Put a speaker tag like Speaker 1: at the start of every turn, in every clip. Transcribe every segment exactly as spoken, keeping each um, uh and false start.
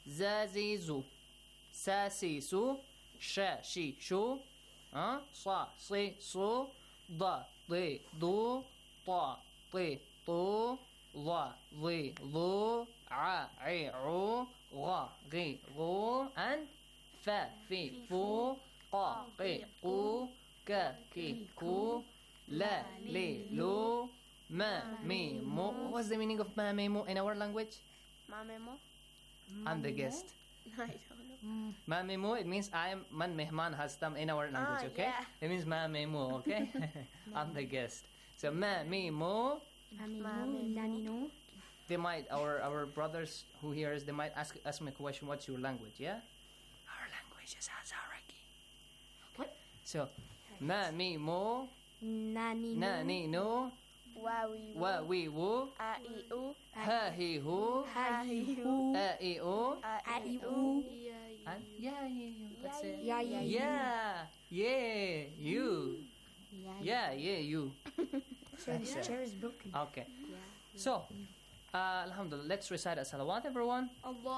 Speaker 1: زازيزو ساسيسو شا شي شو أه؟ صا صي صو ضا ضي ضو طا طي طو ظا ظي ظو ع عي عو غا غي غو and فا في فو قا قي قو كا كي كو لا لي لو ما مي مو. What's the meaning of ma mi mo in our language?
Speaker 2: Ma mi mo?
Speaker 1: I'm the guest.
Speaker 2: I don't know.
Speaker 1: Ma mi mo, it means I am man mehman hastam in our language,
Speaker 2: Ah,
Speaker 1: okay?
Speaker 2: yeah.
Speaker 1: It means ma mi mo, okay? I'm the guest. So ma mi mo.
Speaker 3: Mamimo.
Speaker 1: They might, our our brothers who hear us, they might ask ask me a question. What's your language? Yeah, our language is Hazaragi.
Speaker 3: What?
Speaker 1: So, ma mi mo
Speaker 3: Nani.
Speaker 1: na ni no
Speaker 2: Wa we
Speaker 1: wa we wo
Speaker 2: A I U
Speaker 1: ha he who
Speaker 2: Ha hi hu
Speaker 1: a e o
Speaker 2: A I
Speaker 3: I
Speaker 2: U
Speaker 3: U.
Speaker 1: and yeah yeah yeah. That's it.
Speaker 3: Yeah, yeah,
Speaker 1: Yeah, yeah, you. Yeah, yeah, you.
Speaker 3: This chair is broken.
Speaker 1: Okay. So, uh, Alhamdulillah, let's recite a salawat, everyone.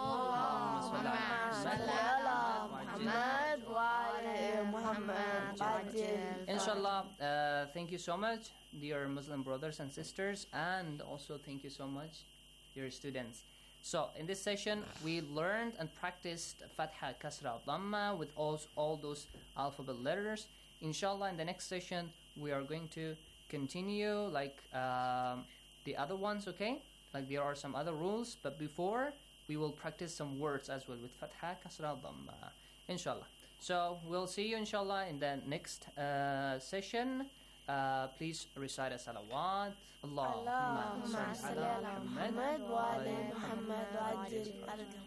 Speaker 2: Muhammad wa ala Muhammad Ajil.
Speaker 1: Inshallah, uh, thank you so much, dear Muslim brothers and sisters, and also thank you so much, dear students. So, in this session, we learned and practiced Fatha, Kasra, Dhamma with all, all those alphabet letters. Inshallah, in the next session, we are going to continue like um, the other ones, okay? Like there are some other rules, but before, we will practice some words as well with Fatha, Kasra, Dhamma, inshallah. So, we'll see you, inshallah, in the next uh, session. Uh, please recite a salawat. Allahumma salli ala Muhammad
Speaker 2: wa ala Muhammad Ajil.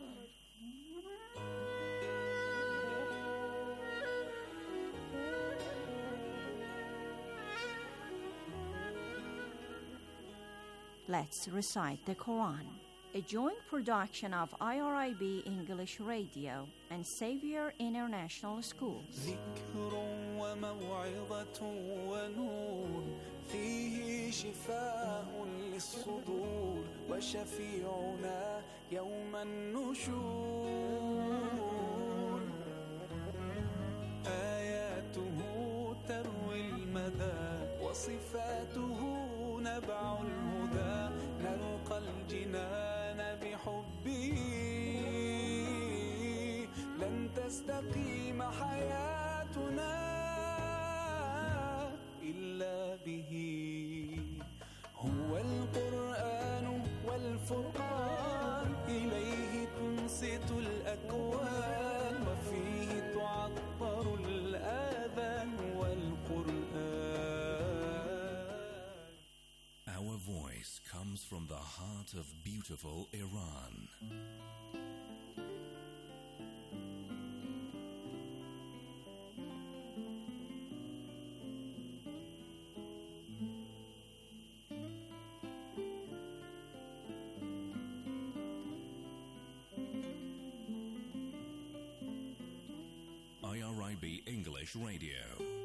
Speaker 4: Let's recite the Quran. A joint production of I R I B English Radio and Xavier International School.
Speaker 5: ذكر وموعظة ونور فيه شفاء للصدور وشفيعنا يوم النشور آياته تروي المدى وصفاته نبع الهدى نلقى الجنان بحبه لن تستقيم حياتنا إلا به هو القرآن والفرقان إليه تنصت الأكوان وفيه تعطر الآذان والقرآن.
Speaker 6: Our voice comes from the heart of beautiful Iran. I R I B English Radio.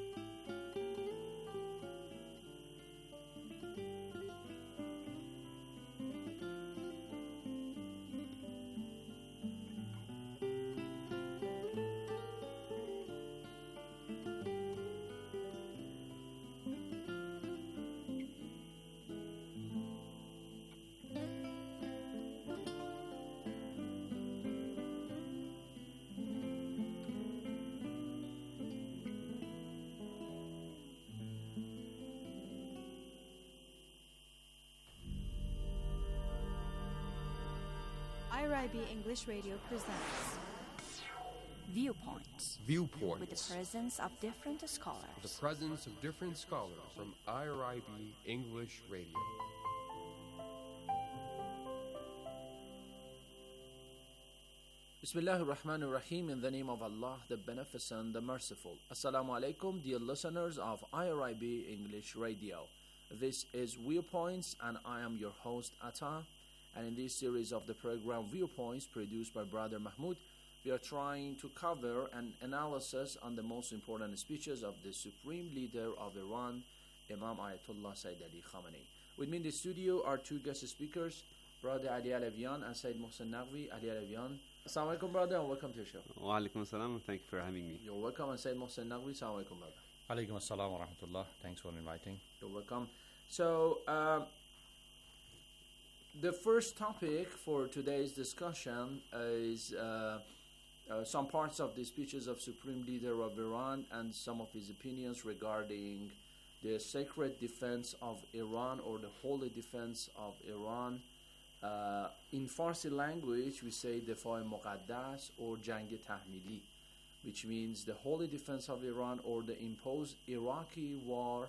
Speaker 7: I R I B English Radio presents
Speaker 4: Viewpoints.
Speaker 8: Viewpoints.
Speaker 4: With the presence of different scholars.
Speaker 8: The presence of different scholars from I R I B English Radio.
Speaker 9: Bismillah ar-Rahman ar-Rahim, in the name of Allah, the Beneficent, the Merciful. Assalamu alaikum, dear listeners of I R I B English Radio. This is Viewpoints, and I am your host, Atta. And in this series of the program Viewpoints, produced by Brother Mahmoud, we are trying to cover an analysis on the most important speeches of the Supreme Leader of Iran, Imam Ayatollah Sayyid Ali Khamenei. With me in the studio are two guest speakers, Brother Ali Alavian and Sayyid Mohsen Naqvi. Ali Alavian. Assalamu alaikum, brother, and welcome to the show.
Speaker 10: Wa alaikum assalam, and thank you for having me.
Speaker 9: You're welcome, and Sayyid Mohsen Naqvi. Assalamu alaikum, brother.
Speaker 11: Alaikum assalam wa rahmatullah. Thanks for inviting.
Speaker 9: You're welcome. So, um, the first topic for today's discussion is uh, uh, some parts of the speeches of Supreme Leader of Iran and some of his opinions regarding the sacred defense of Iran or the holy defense of Iran. Uh, in Farsi language, we say Defa Muqaddas or Jang Tahmili, which means the holy defense of Iran or the imposed Iraqi war,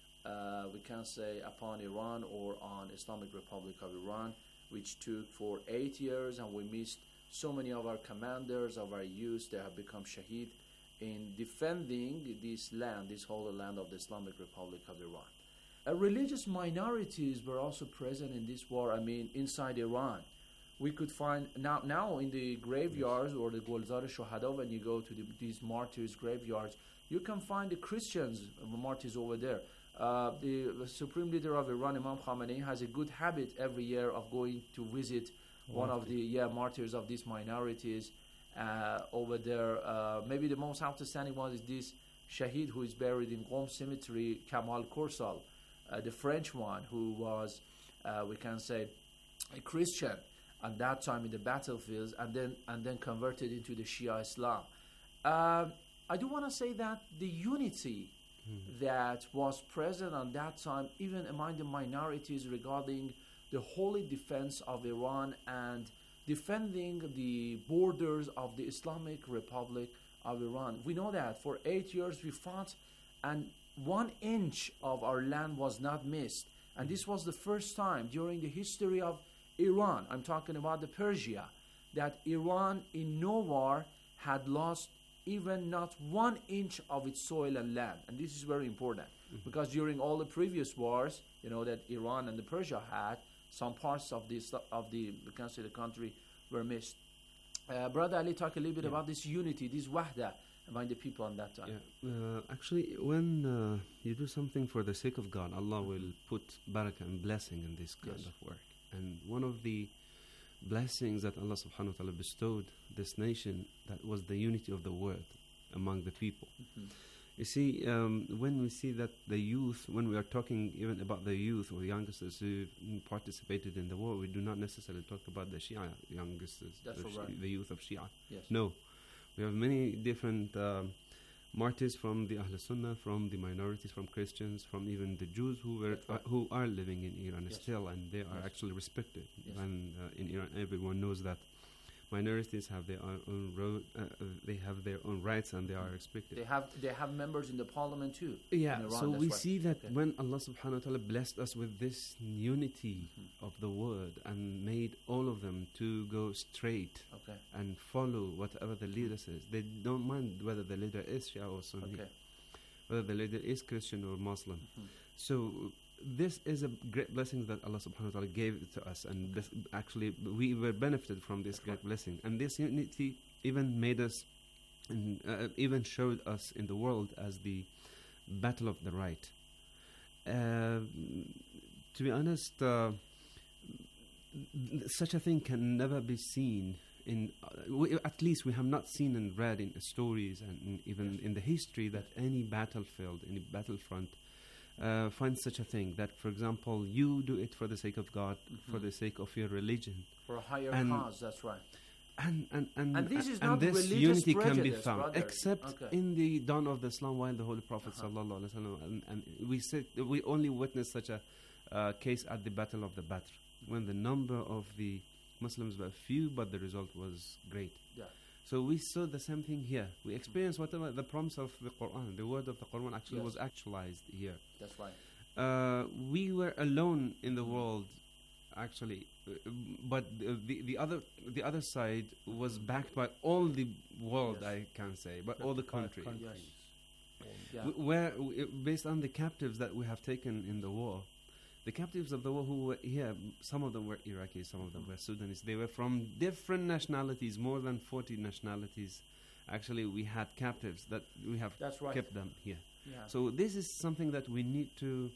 Speaker 9: uh, we can say, upon Iran or on Islamic Republic of Iran, which took for eight years, and we missed so many of our commanders, of our youth. They have become shaheed in defending this land, this holy land of the Islamic Republic of Iran. Uh, religious minorities were also present in this war. I mean, inside Iran, we could find now now in the graveyards or the Golzar Shohada, when you go to the, these martyrs' graveyards, you can find the Christians martyrs over there. Uh, the, the Supreme Leader of Iran, Imam Khamenei, has a good habit every year of going to visit one of the yeah martyrs of these minorities uh, over there. Uh, maybe the most outstanding one is this Shaheed who is buried in Qom Cemetery, Kamal Korsal. Uh, the French one, who was, uh, we can say, a Christian at that time in the battlefields, and then and then converted into the Shia Islam. Uh, I do want to say that the unity mm-hmm. that was present at that time, even among the minorities, regarding the holy defense of Iran and defending the borders of the Islamic Republic of Iran. We know that for eight years we fought, and one inch of our land was not missed. And this was the first time during the history of Iran, I'm talking about the Persia, that Iran in no war had lost even not one inch of its soil and land. And this is very important, mm-hmm. because during all the previous wars, you know, that Iran and the Persia had, some parts of this of the, we can say, the country were missed. Uh, Brother Ali, talk a little bit yeah. about this unity, this wahda among the people on that time.
Speaker 10: Yeah. Uh, actually, when uh, you do something for the sake of God, Allah will put barakah and blessing in this kind
Speaker 9: yes.
Speaker 10: of work. And one of the blessings that Allah subhanahu wa ta'ala bestowed this nation, that was the unity of the word among the people.
Speaker 9: Mm-hmm.
Speaker 10: You see, um, when we see that the youth, when we are talking even about the youth or youngsters who participated in the war, we do not necessarily talk about the Shia youngsters,
Speaker 9: That's
Speaker 10: the,
Speaker 9: right.
Speaker 10: Shi- the youth of Shia.
Speaker 9: Yes.
Speaker 10: No. We have many different um, martyrs from the Ahl Sunnah, from the minorities, from Christians, from even the Jews who were uh, who are living in Iran
Speaker 9: yes.
Speaker 10: still, and they are
Speaker 9: yes.
Speaker 10: actually respected.
Speaker 9: Yes.
Speaker 10: And uh, in Iran, everyone knows that minorities have their own road, uh, uh, they have their own rights, and they are respected.
Speaker 9: They have they have members in the parliament too.
Speaker 10: Yeah,
Speaker 9: in Iran,
Speaker 10: so we
Speaker 9: right.
Speaker 10: see that
Speaker 9: okay.
Speaker 10: when Allah subhanahu wa ta'ala blessed us with this unity
Speaker 9: mm-hmm.
Speaker 10: of the word and made all of them to go straight
Speaker 9: okay.
Speaker 10: and follow whatever the leader says, they don't mind whether the leader is Shia or Sunni,
Speaker 9: okay.
Speaker 10: whether the leader is Christian or Muslim.
Speaker 9: Mm-hmm.
Speaker 10: So this is a great blessing that Allah subhanahu wa ta'ala gave to us, and bes- actually we were benefited from this
Speaker 9: That's
Speaker 10: great
Speaker 9: right.
Speaker 10: blessing. And this unity even made us, and uh, even showed us in the world as the battle of the right. Uh, to be honest, uh, such a thing can never be seen in, uh, we, at least we have not seen and read in stories and in, even in the history that any battlefield, any battlefront uh, finds such a thing, that, for example, you do it for the sake of God,
Speaker 9: mm-hmm.
Speaker 10: for the sake of your religion.
Speaker 9: For a higher
Speaker 10: and
Speaker 9: cause, that's right.
Speaker 10: And and and,
Speaker 9: And this is
Speaker 10: and
Speaker 9: not
Speaker 10: this
Speaker 9: religious
Speaker 10: unity can be
Speaker 9: prejudice,
Speaker 10: found,
Speaker 9: brother.
Speaker 10: except
Speaker 9: Okay.
Speaker 10: in the dawn of the Islam, while the Holy Prophet
Speaker 9: Uh-huh.
Speaker 10: sallallahu alaihi wasallam, and, and we said we only witnessed such a uh, case at the Battle of the Badr, when the number of the Muslims were few, but the result was great.
Speaker 9: Yeah.
Speaker 10: So we saw the same thing here. We experienced whatever the promise of the Quran, the word of the Quran, actually
Speaker 9: Yes.
Speaker 10: was actualized here.
Speaker 9: That's right.
Speaker 10: Uh, we were alone in the world, actually, uh, but the, the the other the other side was backed by all the world,
Speaker 9: Yes.
Speaker 10: I can say, but all the countries.
Speaker 9: Yes. Yeah.
Speaker 10: W- Where, w- based on the captives that we have taken in the war, the captives of the war who were here, some of them were Iraqis, some of them were Sudanese. They were from different nationalities, more than forty nationalities. Actually, we had captives that we have
Speaker 9: That's right.
Speaker 10: kept them here.
Speaker 9: Yeah.
Speaker 10: So this is something that we need to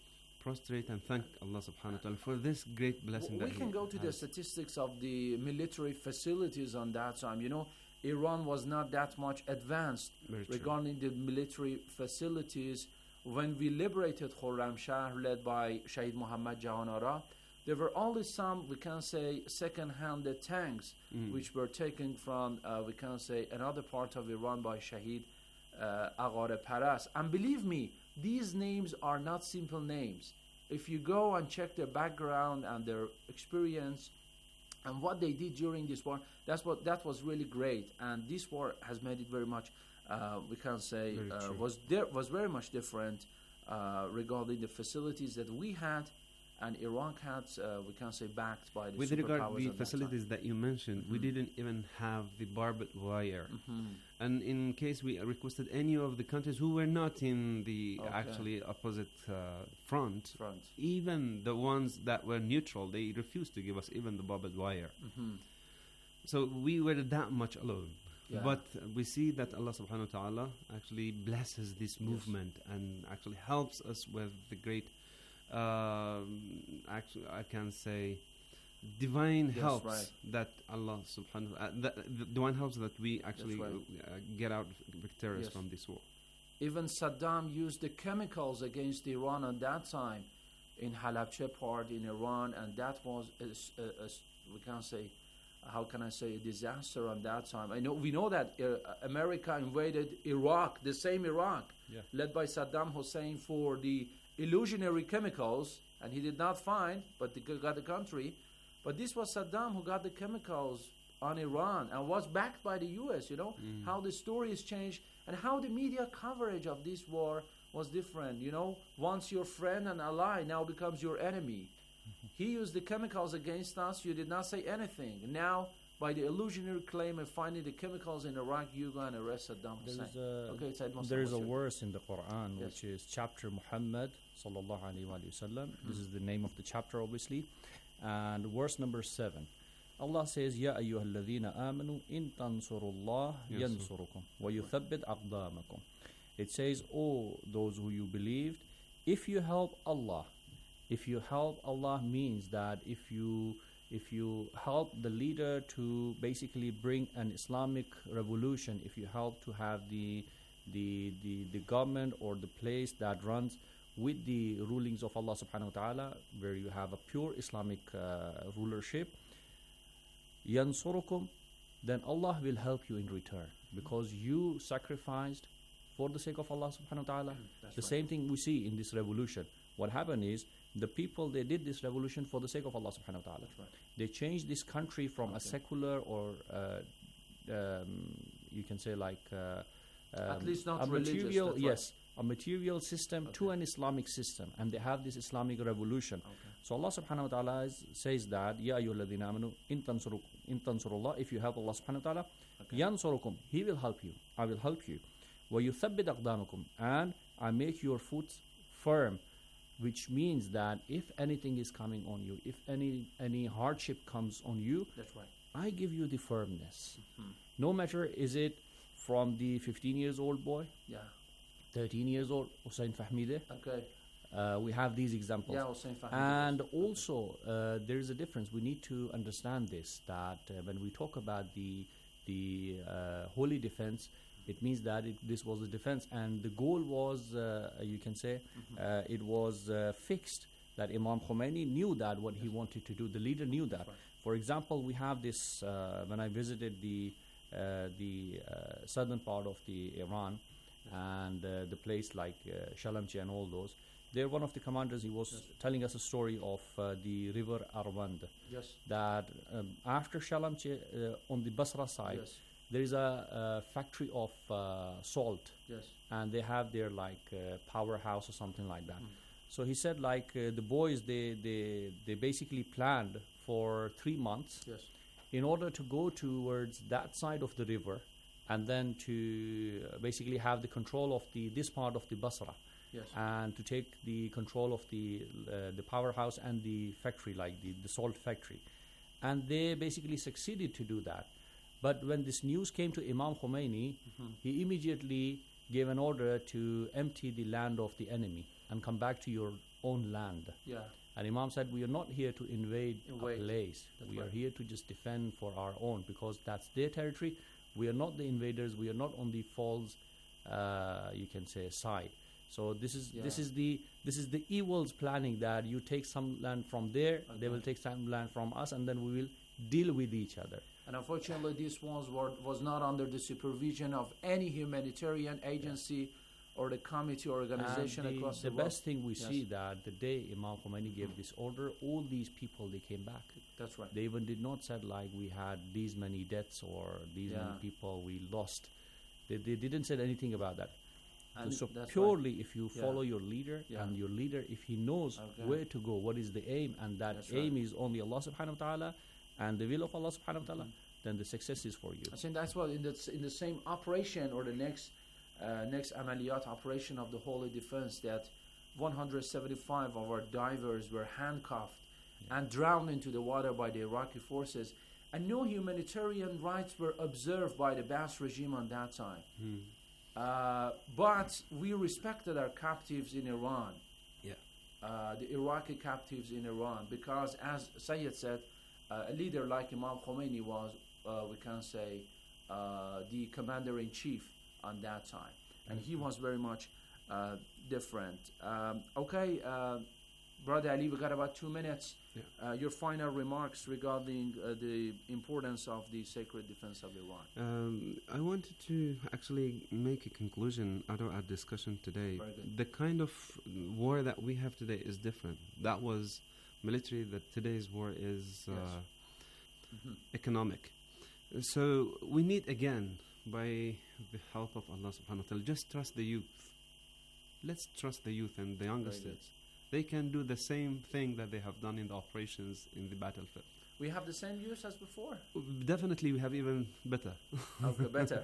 Speaker 10: prostrate and thank Allah subhanahu wa ta'ala for this great blessing
Speaker 9: We
Speaker 10: that
Speaker 9: can
Speaker 10: He
Speaker 9: go to the
Speaker 10: has.
Speaker 9: statistics of the military facilities on that time. You know, Iran was not that much advanced
Speaker 10: Very true.
Speaker 9: regarding the military facilities. When we liberated Khorramshahr, led by Shahid Muhammad Jahan Ara, there were only some, we can say, second-hand tanks,
Speaker 10: Mm.
Speaker 9: which were taken from, uh, we can say, another part of Iran by Shahid uh, Aghar Paras. And believe me, these names are not simple names. If you go and check their background and their experience and what they did during this war, that's what that was really great. And this war has made it very much, uh, we can say,
Speaker 10: Very
Speaker 9: uh,
Speaker 10: true.
Speaker 9: was there was very much different uh, regarding the facilities that we had and Iraq had, uh, we can say, backed by the
Speaker 10: With regard
Speaker 9: superpowers
Speaker 10: to the
Speaker 9: at that
Speaker 10: facilities
Speaker 9: time.
Speaker 10: that you mentioned, we
Speaker 9: Mhm.
Speaker 10: didn't even have the barbed wire.
Speaker 9: Mhm.
Speaker 10: And in case we requested any of the countries who were not in the
Speaker 9: Okay.
Speaker 10: actually opposite uh, front,
Speaker 9: Front.
Speaker 10: even the ones that were neutral, they refused to give us even the barbed wire.
Speaker 9: Mhm.
Speaker 10: So we were that much alone.
Speaker 9: Yeah.
Speaker 10: But we see that Allah subhanahu wa ta'ala actually blesses this movement and actually helps us with the great, um, actually I can say, divine
Speaker 9: Yes,
Speaker 10: helps
Speaker 9: right.
Speaker 10: that Allah subhanahu wa ta'ala, that, the divine helps that we actually
Speaker 9: right.
Speaker 10: uh, get out victorious
Speaker 9: Yes.
Speaker 10: from this war.
Speaker 9: Even Saddam used the chemicals against Iran at that time in Halabja part in Iran, and that was, a s- a- a s- we can say, how can I say, a disaster on that time. I know we know that uh, America invaded Iraq, the same Iraq,
Speaker 11: Yeah.
Speaker 9: led by Saddam Hussein for the illusionary chemicals, and he did not find, but they got the country. But this was Saddam who got the chemicals on Iran and was backed by the U S, you know,
Speaker 10: Mm.
Speaker 9: how the story has changed and how the media coverage of this war was different, you know. Once your friend and ally now becomes your enemy. He used the chemicals against us, you did not say anything. Now, by the illusionary claim of finding the chemicals in Iraq, you go and arrest Saddam Hussein.
Speaker 11: There's a,
Speaker 9: Okay, Said Muslim,
Speaker 11: there's a
Speaker 9: what's your-
Speaker 11: verse in the Quran
Speaker 9: Yes.
Speaker 11: which is chapter Muhammad sallallahu alaihi wasallam. This is the name of the chapter, obviously, and verse number seven. Allah says, "Ya ayyuhalladhina amanu in tansurullah
Speaker 10: Yes, sir.
Speaker 11: yansurukum wa yuthabbit aqdamakum." It says, "Oh, those who you believed, if you help Allah, if you help Allah means that if you if you help the leader to basically bring an Islamic revolution, if you help to have the the the, the government or the place that runs with the rulings of Allah subhanahu wa ta'ala, where you have a pure Islamic uh, rulership, yansurukum, then Allah will help you in return because you sacrificed for the sake of Allah subhanahu wa ta'ala.
Speaker 9: That's
Speaker 11: The
Speaker 9: right.
Speaker 11: same thing we see in this revolution. What happened is the people, they did this revolution for the sake of Allah subhanahu wa ta'ala.
Speaker 9: That's right.
Speaker 11: They changed this country from a
Speaker 9: Okay.
Speaker 11: secular or uh, um, you can say like uh,
Speaker 9: At
Speaker 11: um,
Speaker 9: least not
Speaker 11: a
Speaker 9: religious,
Speaker 11: material,
Speaker 9: that's right.
Speaker 11: yes, a material system to
Speaker 9: Okay.
Speaker 11: an Islamic system, and they have this Islamic revolution.
Speaker 9: Okay.
Speaker 11: So Allah subhanahu wa ta'ala is, says that, Ya ayyuhalladhina amanu in tansuru- in tansurullah, if you help Allah subhanahu wa ta'ala,
Speaker 9: Okay.
Speaker 11: yansurukum, He will help you, I will help you. Wa yuthabbit aqdamakum, and I make your foot firm, which means that if anything is coming on you, if any any hardship comes on you,
Speaker 9: That's right.
Speaker 11: I give you the firmness.
Speaker 9: Mhm.
Speaker 11: No matter is it from the fifteen years old boy,
Speaker 9: Yeah.
Speaker 11: thirteen years old, Hussein Fahmide.
Speaker 9: Okay.
Speaker 11: Uh, we have these examples.
Speaker 9: Yeah, Hussein Fahmide.
Speaker 11: And
Speaker 9: Okay.
Speaker 11: also, uh, there is a difference. We need to understand this, that uh, when we talk about the the uh, holy defense, it means that it, this was a defense, and the goal was, uh, you can say,
Speaker 9: Mhm.
Speaker 11: uh, it was uh, fixed, that Imam Khomeini knew that what he wanted to do. The leader knew that.
Speaker 9: That's right.
Speaker 11: For example, we have this, uh, when I visited the uh, the uh, southern part of the Iran and uh, the place like uh, Shalamchi and all those, there one of the commanders, he was
Speaker 9: Yes.
Speaker 11: telling us a story of uh, the river Arwand,
Speaker 9: Yes.
Speaker 11: that um, after Shalamchi, uh, on the Basra side,
Speaker 9: Yes.
Speaker 11: there is a, a factory of uh, salt,
Speaker 9: Yes.
Speaker 11: and they have their like uh, powerhouse or something like that.
Speaker 9: Mm.
Speaker 11: So he said like uh, the boys, they, they, they basically planned for three months
Speaker 9: Yes.
Speaker 11: in order to go towards that side of the river and then to uh, basically have the control of the this part of the Basra,
Speaker 9: Yes.
Speaker 11: and to take the control of the uh, the powerhouse and the factory, like the, the salt factory. And they basically succeeded to do that. But when this news came to Imam Khomeini,
Speaker 9: Mhm.
Speaker 11: he immediately gave an order to empty the land of the enemy and come back to your own land.
Speaker 9: Yeah.
Speaker 11: And Imam said, we are not here to invade
Speaker 9: Invade.
Speaker 11: a place.
Speaker 9: That's
Speaker 11: we
Speaker 9: right.
Speaker 11: are here to just defend for our own, because that's their territory. We are not the invaders. We are not on the false, uh, you can say, side. So this is
Speaker 9: Yeah.
Speaker 11: this is the this is the evil's planning, that you take some land from there, they
Speaker 9: Okay.
Speaker 11: will take some land from us, and then we will deal with each other.
Speaker 9: And unfortunately, this was, were, was not under the supervision of any humanitarian agency or the committee or organization
Speaker 11: And the,
Speaker 9: across
Speaker 11: the
Speaker 9: the world.
Speaker 11: best thing we
Speaker 9: Yes.
Speaker 11: see that the day Imam Khomeini gave this order, all these people, they came back.
Speaker 9: That's right.
Speaker 11: They even did not said like we had these many deaths or these
Speaker 9: Yeah.
Speaker 11: many people we lost. They, they didn't say anything about that.
Speaker 9: And
Speaker 11: so
Speaker 9: that's
Speaker 11: purely
Speaker 9: right.
Speaker 11: if you
Speaker 9: Yeah.
Speaker 11: follow your leader,
Speaker 9: Yeah.
Speaker 11: and your leader, if he knows
Speaker 9: Okay.
Speaker 11: where to go, what is the aim, and that
Speaker 9: That's
Speaker 11: aim
Speaker 9: right.
Speaker 11: is only Allah subhanahu wa ta'ala and the will of Allah subhanahu wa ta'ala,
Speaker 9: Mhm.
Speaker 11: then the success is for you.
Speaker 9: I think that's what in the in the same operation or the next uh, next amaliyat operation of the Holy Defense, that one hundred seventy-five of our divers were handcuffed
Speaker 11: Yeah.
Speaker 9: and drowned into the water by the Iraqi forces, and no humanitarian rights were observed by the Ba'ath regime on that time.
Speaker 10: Hmm.
Speaker 9: Uh, but we respected our captives in Iran.
Speaker 10: Yeah.
Speaker 9: Uh, the Iraqi captives in Iran, because as Sayyid said, uh, a leader like Imam Khomeini was, uh, we can say, uh, the commander-in-chief on that time. And he was very much uh, different. Um, okay, uh, Brother Ali, we got about two minutes.
Speaker 10: Yeah.
Speaker 9: Uh, your final remarks regarding uh, the importance of the sacred defense of Iran.
Speaker 10: Um, I wanted to actually make a conclusion out of our discussion today.
Speaker 9: Very good.
Speaker 10: The kind of war that we have today is different. That was military, that today's war is uh,
Speaker 9: Yes. Mhm.
Speaker 10: economic. So we need, again, by the help of Allah subhanahu wa ta'ala, just trust the youth. Let's trust the youth and the youngsters. They can do the same thing that they have done in the operations in the battlefield.
Speaker 9: We have the same use as before.
Speaker 10: Definitely, we have even better.
Speaker 9: Okay, better.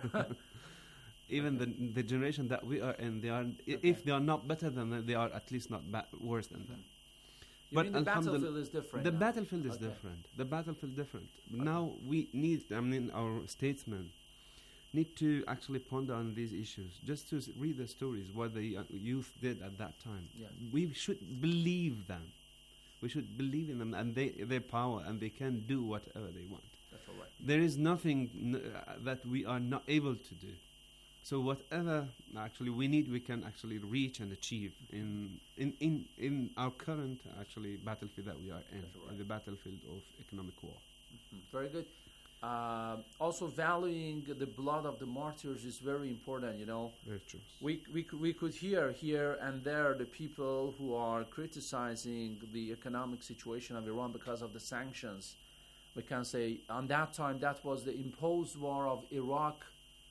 Speaker 10: Even
Speaker 9: Okay.
Speaker 10: the the generation that we are in, they are i-
Speaker 9: Okay.
Speaker 10: if they are not better than them, they are at least not ba- worse than them.
Speaker 9: You
Speaker 10: But
Speaker 9: mean the
Speaker 10: alhamdulillah,
Speaker 9: battlefield is different
Speaker 10: The
Speaker 9: now?
Speaker 10: battlefield is
Speaker 9: Okay.
Speaker 10: different. The battlefield different. Now we need, I mean, our statesmen need to actually ponder on these issues, just to s- read the stories, what the uh, youth did at that time.
Speaker 9: Yeah.
Speaker 10: We should believe them. We should believe in them and they, their power, and they can do whatever they want.
Speaker 9: That's all right.
Speaker 10: There is nothing n- uh, that we are not able to do. So whatever actually we need, we can actually reach and achieve in in, in, in our current actually battlefield that we are in,
Speaker 9: That's right.
Speaker 10: in the battlefield of economic war.
Speaker 9: Mhm. Very good. Uh, also, valuing the blood of the martyrs is very important. You know,
Speaker 10: Very true.
Speaker 9: we we c- we could hear here and there the people who are criticizing the economic situation of Iran because of the sanctions. We can say on that time that was the imposed war of Iraq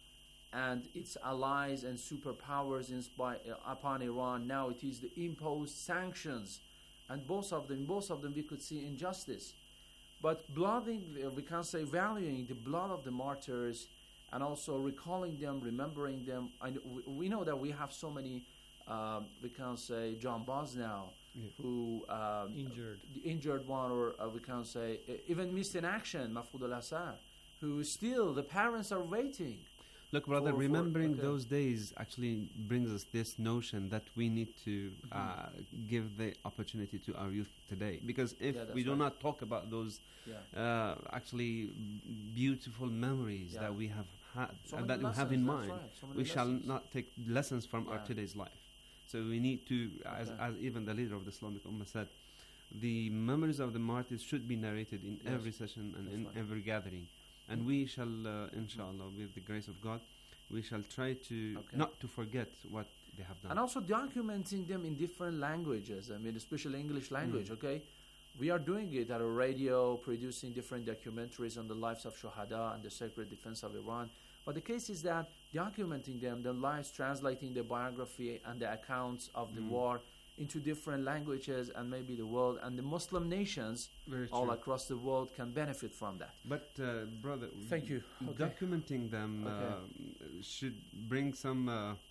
Speaker 9: and its allies and superpowers inspi- uh, upon Iran. Now it is the imposed sanctions, and both of them, both of them, we could see injustice. But blooding, uh, we can say valuing the blood of the martyrs, and also recalling them, remembering them. I know, we, we know that we have so many, um, we can say John Boz now,
Speaker 10: Yeah.
Speaker 9: who um,
Speaker 11: Injured.
Speaker 9: the injured one, or uh, we can say uh, even missed in action, Mahfoud al-Assad, who still the parents are waiting.
Speaker 10: Look, brother,
Speaker 9: For- for-
Speaker 10: remembering
Speaker 9: okay.
Speaker 10: those days actually brings us this notion that we need to
Speaker 9: Mm-hmm.
Speaker 10: uh, give the opportunity to our youth today. Because if
Speaker 9: Yeah, that's
Speaker 10: we do
Speaker 9: right.
Speaker 10: not talk about those
Speaker 9: Yeah.
Speaker 10: uh, actually beautiful memories
Speaker 9: Yeah.
Speaker 10: that we have had,
Speaker 9: So
Speaker 10: uh,
Speaker 9: many
Speaker 10: that we have in
Speaker 9: lessons, that's
Speaker 10: mind,
Speaker 9: right, so many
Speaker 10: we shall
Speaker 9: lessons.
Speaker 10: not take lessons from our
Speaker 9: Yeah.
Speaker 10: today's life. So we need to, as,
Speaker 9: Okay.
Speaker 10: as even the leader of the Islamic Ummah said, the memories of the martyrs should be narrated in
Speaker 9: Yes.
Speaker 10: every session and
Speaker 9: That's
Speaker 10: in
Speaker 9: right.
Speaker 10: every gathering. And we shall, uh, inshallah, with the grace of God, we shall try to
Speaker 9: Okay.
Speaker 10: not to forget what they have done.
Speaker 9: And also documenting them in different languages. I mean, especially English language.
Speaker 10: Mm.
Speaker 9: Okay, we are doing it at a radio, producing different documentaries on the lives of Shuhada and the sacred defense of Iran. But the case is that documenting them, their lives, translating the biography and the accounts of the
Speaker 10: Mm.
Speaker 9: war into different languages and maybe the world and the Muslim nations
Speaker 10: Very
Speaker 9: all
Speaker 10: true.
Speaker 9: across the world can benefit from that.
Speaker 10: But uh, brother,
Speaker 9: Thank you. Okay.
Speaker 10: documenting them
Speaker 9: Okay.
Speaker 10: uh, should bring some uh, uh,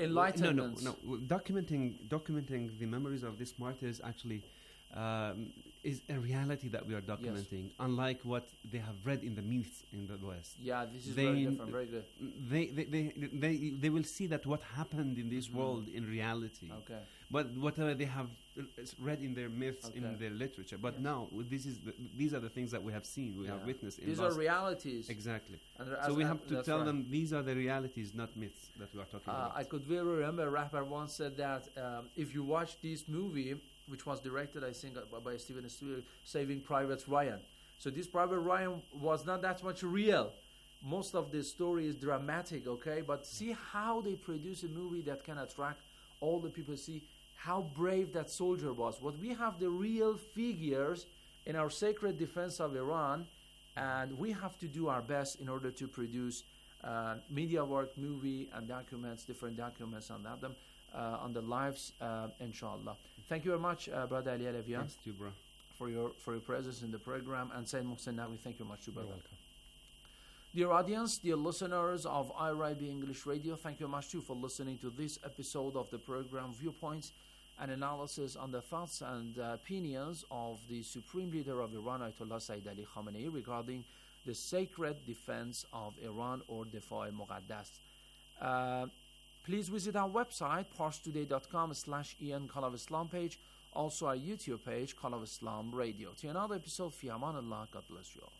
Speaker 9: Enlightenment.
Speaker 10: No, no, no. Documenting documenting the memories of these martyrs actually um, is a reality that we are documenting, yes. unlike what they have read in the myths in the West.
Speaker 9: Yeah, this is
Speaker 10: they
Speaker 9: very different, very good.
Speaker 10: They, they, they, they, they will see that what happened in this mm. world in reality.
Speaker 9: Okay.
Speaker 10: But whatever they have read in their myths, okay. in their literature. But yes. now, this is the, these are the things that we have seen, we yeah. have witnessed in
Speaker 9: These
Speaker 10: Boston.
Speaker 9: are realities.
Speaker 10: Exactly.
Speaker 9: And
Speaker 10: so we have to tell
Speaker 9: right.
Speaker 10: them these are the realities, not myths that we are talking
Speaker 9: uh,
Speaker 10: about.
Speaker 9: I could very remember a rapper once said that um, if you watch this movie, which was directed, I think, uh, by Steven Spielberg, Saving Private Ryan. So this Private Ryan was not that much real. Most of the story is dramatic, okay? But see how they produce a movie that can attract all the people. See how brave that soldier was. What we have the real figures in our sacred defense of Iran, and we have to do our best in order to produce uh, media work, movie, and documents, different documents on that, them, uh, on the lives, uh, inshallah. Thank you very much, uh, Brother Ali Alavian.
Speaker 10: Thanks to you, bro.
Speaker 9: For your, for your presence in the program. And Sayyid Mohsen Naqvi, thank you very much, too, brother.
Speaker 11: You're welcome.
Speaker 9: Dear audience, dear listeners of I R I B English Radio, thank you very much, too, for listening to this episode of the program Viewpoints, an analysis on the thoughts and uh, opinions of the Supreme Leader of Iran, Ayatollah Sayyid Ali Khamenei, regarding the sacred defense of Iran, or Difa' Muqaddas. Uh, please visit our website, parstoday.com slash Ian Call of Islam page, also our YouTube page, Call of Islam Radio. To another episode, Fi Aman Allah, God bless you all.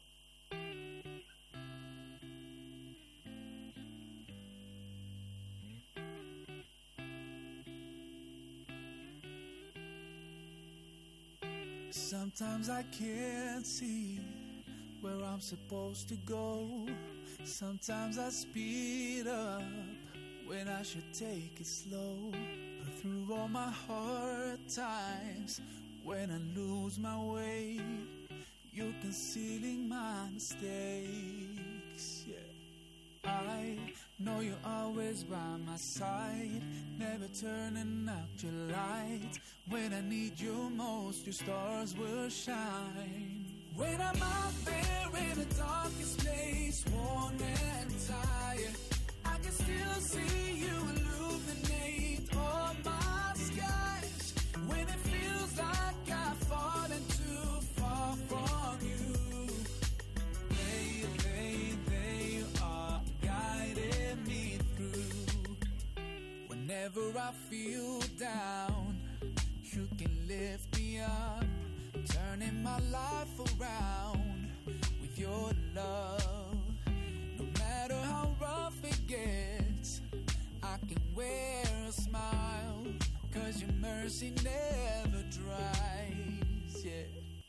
Speaker 5: Sometimes I can't see where I'm supposed to go. Sometimes I speed up when I should take it slow. But through all my hard times, when I lose my way, you're concealing my mistakes, yeah. I know you're always by my side, never turning out your light. When I need you most, your stars will shine. When I'm out there in the darkest place, worn and tired, I can still see you illuminate all my skies. When it feels like I've fallen too far from you, they, they, they are guiding me through. Whenever I feel down, you can lift me up, turning my life around with your love. No matter how rough it gets, I can wear a smile, 'cause your mercy never dries, yeah.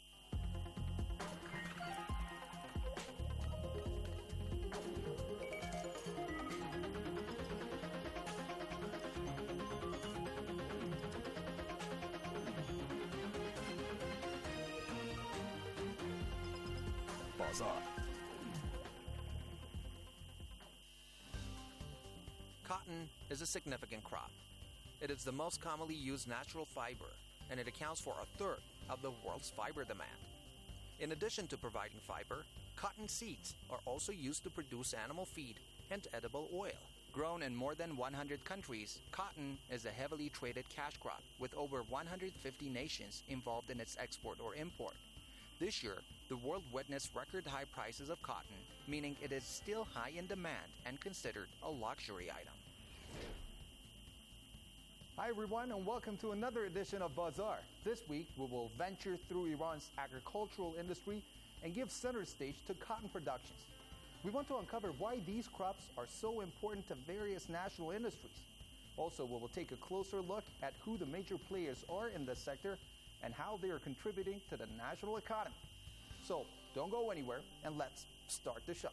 Speaker 12: Bazaar. Cotton is a significant crop. It is the most commonly used natural fiber, and it accounts for a third of the world's fiber demand. In addition to providing fiber, cotton seeds are also used to produce animal feed and edible oil. Grown in more than one hundred countries, cotton is a heavily traded cash crop with over one hundred fifty nations involved in its export or import. This year, the world witnessed record high prices of cotton, meaning it is still high in demand and considered a luxury item.
Speaker 13: Hi everyone, and welcome to another edition of Bazaar. This week we will venture through Iran's agricultural industry and give center stage to cotton productions. We want to uncover why these crops are so important to various national industries. Also, we will take a closer look at who the major players are in this sector and how they are contributing to the national economy. So, don't go anywhere, and let's start the show.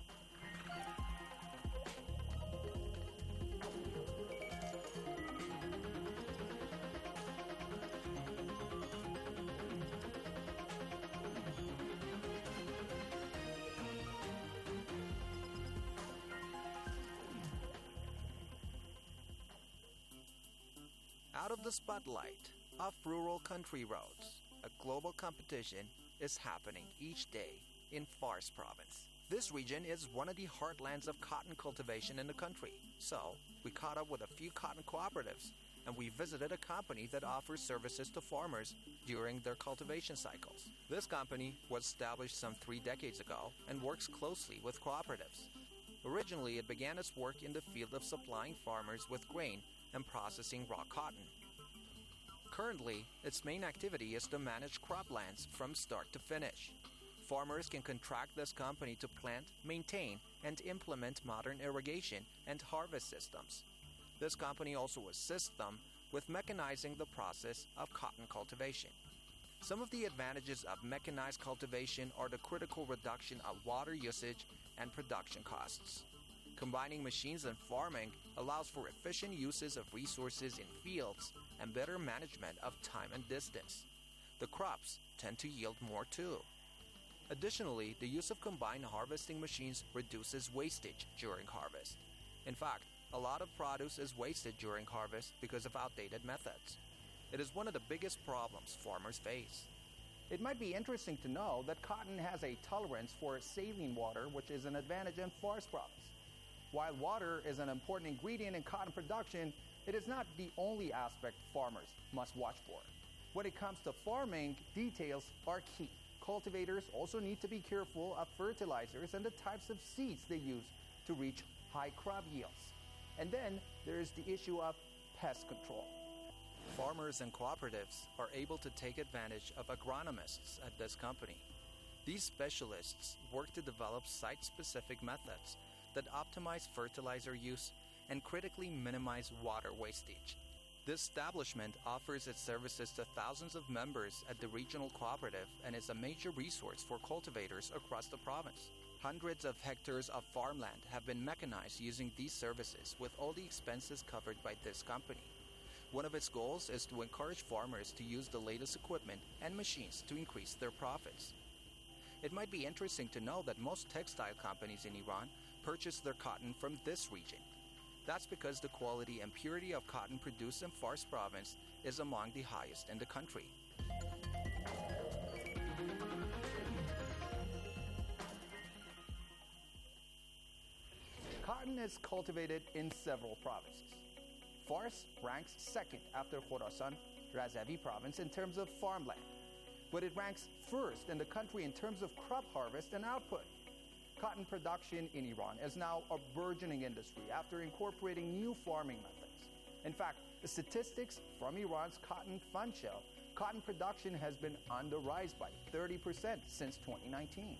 Speaker 12: Out of the spotlight of rural country roads, a global competition is happening each day in Fars province. This region is one of the heartlands of cotton cultivation in the country, so we caught up with a few cotton cooperatives and we visited a company that offers services to farmers during their cultivation cycles. This company was established some three decades ago and works closely with cooperatives. Originally, it began its work in the field of supplying farmers with grain and processing raw cotton. Currently, its main activity is to manage croplands from start to finish. Farmers can contract this company to plant, maintain, and implement modern irrigation and harvest systems. This company also assists them with mechanizing the process of cotton cultivation. Some of the advantages of mechanized cultivation are the critical reduction of water usage and production costs. Combining machines and farming allows for efficient uses of resources in fields and better management of time and distance. The crops tend to yield more too. Additionally, the use of combined harvesting machines reduces wastage during harvest. In fact, a lot of produce is wasted during harvest because of outdated methods. It is one of the biggest problems farmers face.
Speaker 13: It might be interesting to know that cotton has a tolerance for saline water, which is an advantage in Fars province. While water is an important ingredient in cotton production, it is not the only aspect farmers must watch for. When it comes to farming, details are key. Cultivators also need to be careful of fertilizers and the types of seeds they use to reach high crop yields. And then there is the issue of pest control.
Speaker 12: Farmers and cooperatives are able to take advantage of agronomists at this company. These specialists work to develop site-specific methods that optimize fertilizer use and critically minimize water wastage. This establishment offers its services to thousands of members at the regional cooperative and is a major resource for cultivators across the province. Hundreds of hectares of farmland have been mechanized using these services, with all the expenses covered by this company. One of its goals is to encourage farmers to use the latest equipment and machines to increase their profits. It might be interesting to know that most textile companies in Iran purchase their cotton from this region. That's because the quality and purity of cotton produced in Fars province is among the highest in the country.
Speaker 13: Cotton is cultivated in several provinces. Fars ranks second after Khorasan, Razavi province in terms of farmland, but it ranks first in the country in terms of crop harvest and output. Cotton production in Iran is now a burgeoning industry after incorporating new farming methods. In fact, the statistics from Iran's Cotton Fund show cotton production has been on the rise by thirty percent since twenty nineteen.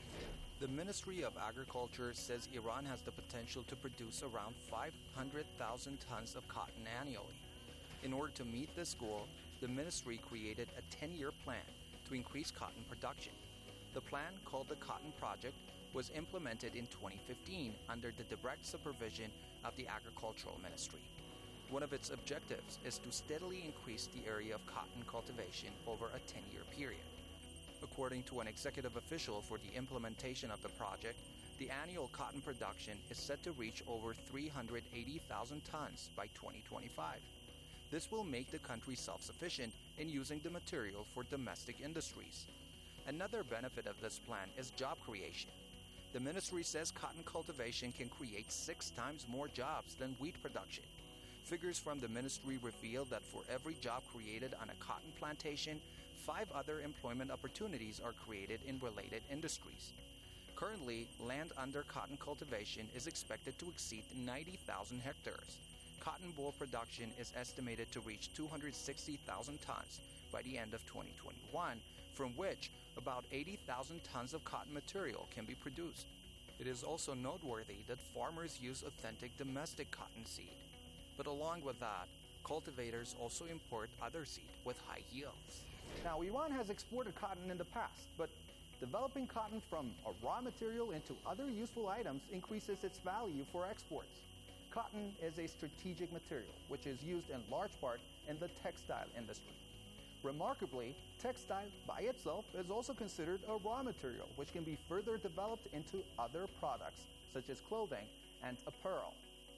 Speaker 12: The Ministry of Agriculture says Iran has the potential to produce around five hundred thousand tons of cotton annually. In order to meet this goal, the ministry created a ten-year plan to increase cotton production. The plan, called the Cotton Project, was implemented in twenty fifteen under the direct supervision of the Agricultural Ministry. One of its objectives is to steadily increase the area of cotton cultivation over a ten-year period. According to an executive official for the implementation of the project, the annual cotton production is set to reach over three hundred eighty thousand tons by twenty twenty-five. This will make the country self-sufficient in using the material for domestic industries. Another benefit of this plan is job creation. The ministry says cotton cultivation can create six times more jobs than wheat production. Figures from the ministry reveal that for every job created on a cotton plantation, five other employment opportunities are created in related industries. Currently, land under cotton cultivation is expected to exceed ninety thousand hectares. Cotton boll production is estimated to reach two hundred sixty thousand tons by the end of twenty twenty-one, from which about eighty thousand tons of cotton material can be produced. It is also noteworthy that farmers use authentic domestic cotton seed. But along with that, cultivators also import other seed with high yields.
Speaker 13: Now, Iran has exported cotton in the past, but developing cotton from a raw material into other useful items increases its value for exports. Cotton is a strategic material, which is used in large part in the textile industry. Remarkably, textile by itself is also considered a raw material, which can be further developed into other products, such as clothing and apparel.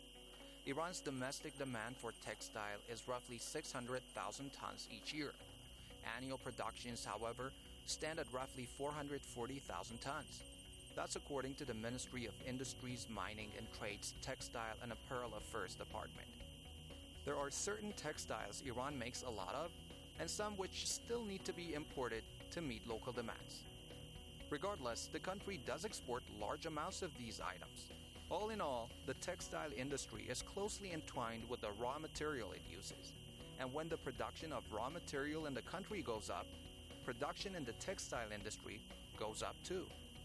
Speaker 12: Iran's domestic demand for textile is roughly six hundred thousand tons each year. Annual productions, however, stand at roughly four hundred forty thousand tons. That's according to the Ministry of Industries, Mining and Trade's Textile and Apparel Affairs Department. There are certain textiles Iran makes a lot of, and some which still need to be imported to meet local demands. Regardless, the country does export large amounts of these items. All in all, the textile industry is closely entwined with the raw material it uses. And when the production of raw material in the country goes up, production in the textile industry goes up too.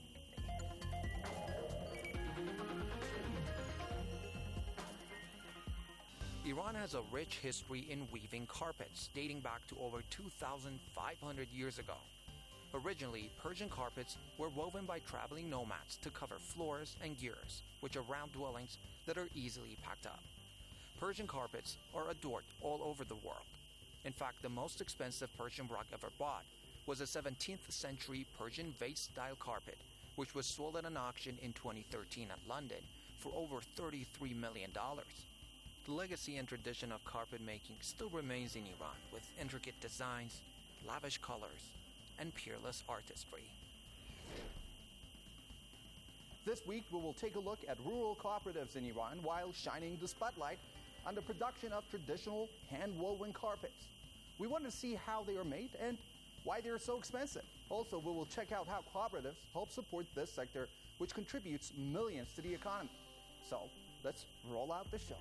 Speaker 12: Iran has a rich history in weaving carpets, dating back to over two thousand five hundred years ago. Originally, Persian carpets were woven by traveling nomads to cover floors and gears, which are round dwellings that are easily packed up. Persian carpets are adored all over the world. In fact, the most expensive Persian rug ever bought was a seventeenth century Persian vase-style carpet, which was sold at an auction in twenty thirteen at London for over thirty-three million dollars. The legacy and tradition of carpet making still remains in Iran, with intricate designs, lavish colors, and peerless artistry.
Speaker 13: This week, we will take a look at rural cooperatives in Iran while shining the spotlight on the production of traditional hand-woven carpets. We want to see how they are made and why they are so expensive. Also, we will check out how cooperatives help support this sector, which contributes millions to the economy. So, let's roll out the show.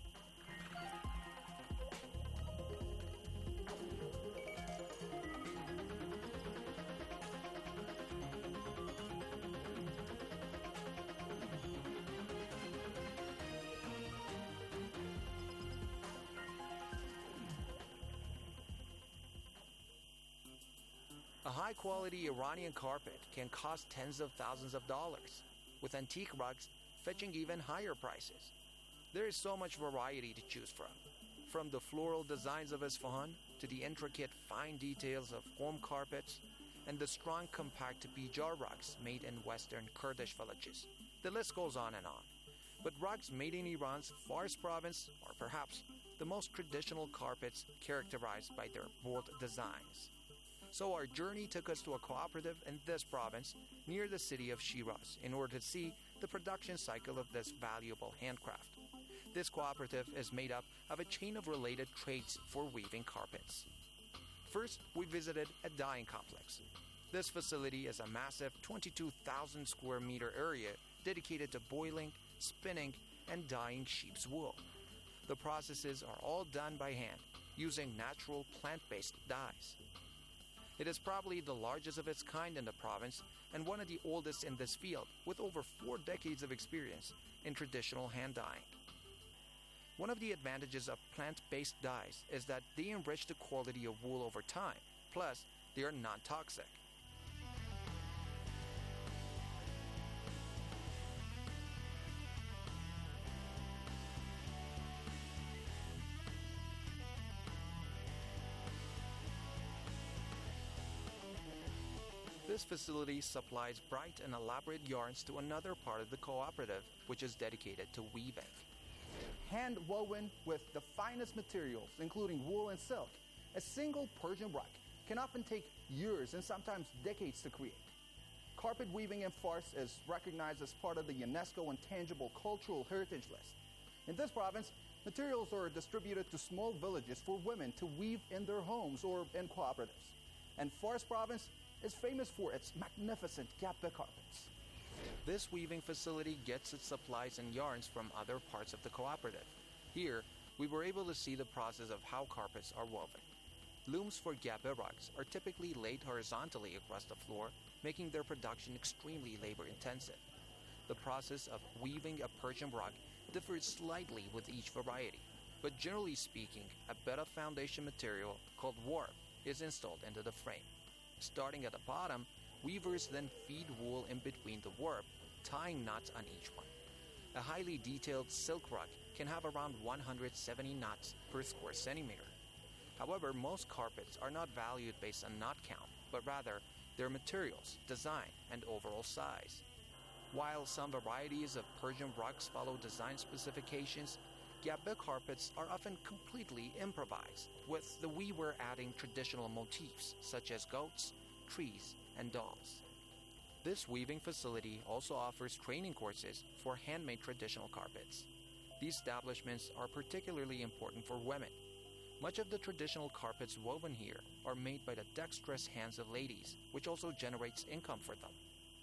Speaker 12: A high-quality Iranian carpet can cost tens of thousands of dollars, with antique rugs fetching even higher prices. There is so much variety to choose from, from the floral designs of Isfahan to the intricate fine details of home carpets and the strong compact bijar rugs made in western Kurdish villages. The list goes on and on. But rugs made in Iran's Fars province are perhaps the most traditional carpets characterized by their bold designs. So our journey took us to a cooperative in this province near the city of Shiraz in order to see the production cycle of this valuable handcraft. This cooperative is made up of a chain of related trades for weaving carpets. First, we visited a dyeing complex. This facility is a massive twenty-two thousand square meter area dedicated to boiling, spinning, and dyeing sheep's wool. The processes are all done by hand, using natural plant-based dyes. It is probably the largest of its kind in the province and one of the oldest in this field, with over four decades of experience in traditional hand dyeing. One of the advantages of plant-based dyes is that they enrich the quality of wool over time, plus they are non-toxic. This facility supplies bright and elaborate yarns to another part of the cooperative, which is dedicated to weaving.
Speaker 13: Hand woven with the finest materials, including wool and silk, a single Persian rug can often take years and sometimes decades to create. Carpet weaving in Fars is recognized as part of the UNESCO Intangible Cultural Heritage List. In this province, materials are distributed to small villages for women to weave in their homes or in cooperatives. And Fars province is famous for its magnificent gabbeh carpets.
Speaker 12: This weaving facility gets its supplies and yarns from other parts of the cooperative. Here, we were able to see the process of how carpets are woven. Looms for gabbeh rugs are typically laid horizontally across the floor, making their production extremely labor-intensive. The process of weaving a Persian rug differs slightly with each variety, but generally speaking, a bed of foundation material called warp is installed into the frame. Starting at the bottom, weavers then feed wool in between the warp, tying knots on each one. A highly detailed silk rug can have around one hundred seventy knots per square centimeter. However, most carpets are not valued based on knot count, but rather their materials, design, and overall size. While some varieties of Persian rugs follow design specifications, gabbeh carpets are often completely improvised, with the weaver adding traditional motifs such as goats, trees, and dolls. This weaving facility also offers training courses for handmade traditional carpets. These establishments are particularly important for women. Much of the traditional carpets woven here are made by the dexterous hands of ladies, which also generates income for them.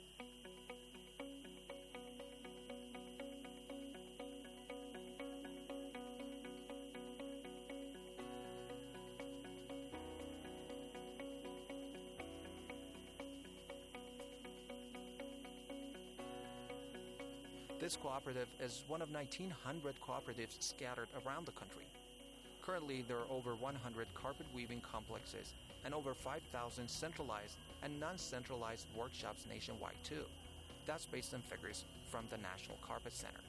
Speaker 12: This cooperative is one of nineteen hundred cooperatives scattered around the country. Currently, there are over one hundred carpet weaving complexes and over five thousand centralized and non-centralized workshops nationwide too. That's based on figures from the National Carpet Center.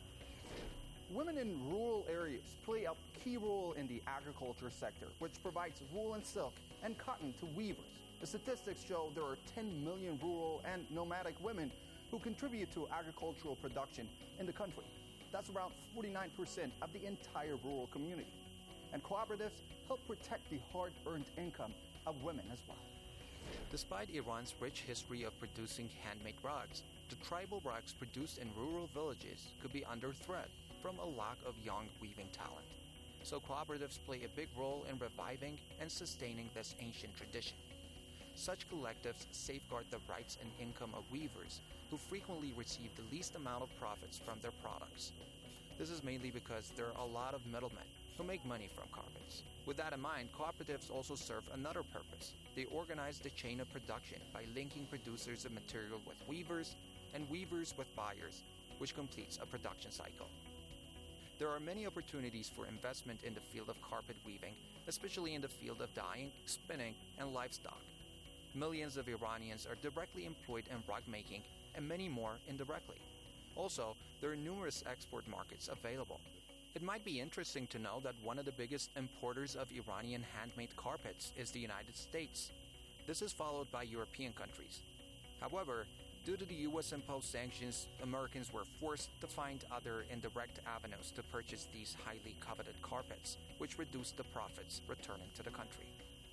Speaker 13: Women in rural areas play a key role in the agriculture sector, which provides wool and silk and cotton to weavers. The statistics show there are ten million rural and nomadic women who contribute to agricultural production in the country. That's around forty-nine percent of the entire rural community. And cooperatives help protect the hard-earned income of women as well.
Speaker 12: Despite Iran's rich history of producing handmade rugs, the tribal rugs produced in rural villages could be under threat from a lack of young weaving talent. So cooperatives play a big role in reviving and sustaining this ancient tradition. Such collectives safeguard the rights and income of weavers who frequently receive the least amount of profits from their products. This is mainly because there are a lot of middlemen who make money from carpets. With that in mind, cooperatives also serve another purpose. They organize the chain of production by linking producers of material with weavers and weavers with buyers, which completes a production cycle. There are many opportunities for investment in the field of carpet weaving, especially in the field of dyeing, spinning, and livestock. Millions of Iranians are directly employed in rug making, and many more indirectly. Also, there are numerous export markets available. It might be interesting to know that one of the biggest importers of Iranian handmade carpets is the United States. This is followed by European countries. However, due to the U S imposed sanctions, Americans were forced to find other indirect avenues to purchase these highly coveted carpets, which reduced the profits returning to the country.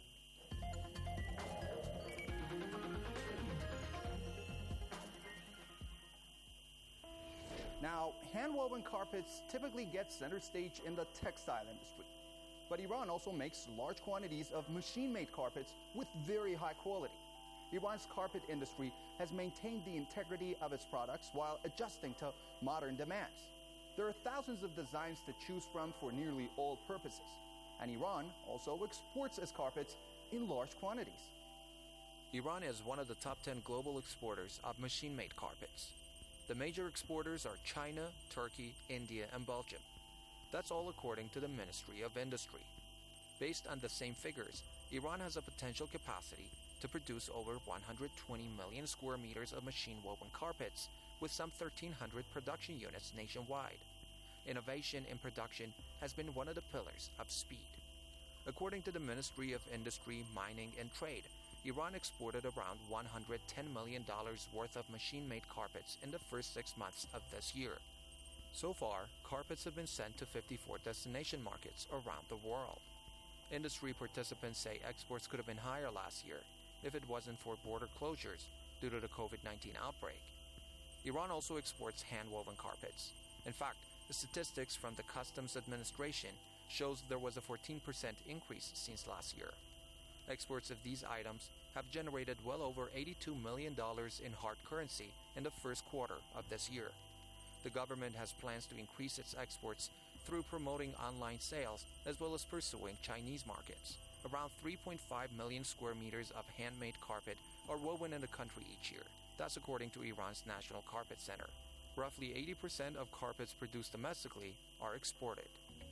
Speaker 13: Now, hand-woven carpets typically get center stage in the textile industry. But Iran also makes large quantities of machine-made carpets with very high quality. Iran's carpet industry has maintained the integrity of its products while adjusting to modern demands. There are thousands of designs to choose from for nearly all purposes. And Iran also exports its carpets in large quantities.
Speaker 12: Iran is one of the top ten global exporters of machine-made carpets. The major exporters are China, Turkey, India, and Belgium. That's all according to the Ministry of Industry. Based on the same figures, Iran has a potential capacity to produce over one hundred twenty million square meters of machine-woven carpets with some thirteen hundred production units nationwide. Innovation in production has been one of the pillars of speed. According to the Ministry of Industry, Mining, and Trade, Iran exported around one hundred ten million dollars worth of machine-made carpets in the first six months of this year. So far, carpets have been sent to fifty-four destination markets around the world. Industry participants say exports could have been higher last year if it wasn't for border closures due to the COVID nineteen outbreak. Iran also exports hand-woven carpets. In fact, the statistics from the Customs Administration shows there was a fourteen percent increase since last year. Exports of these items have generated well over eighty-two million dollars in hard currency in the first quarter of this year. The government has plans to increase its exports through promoting online sales as well as pursuing Chinese markets. Around three point five million square meters of handmade carpet are woven in the country each year. That's according to Iran's National Carpet Center. Roughly eighty percent of carpets produced domestically are exported.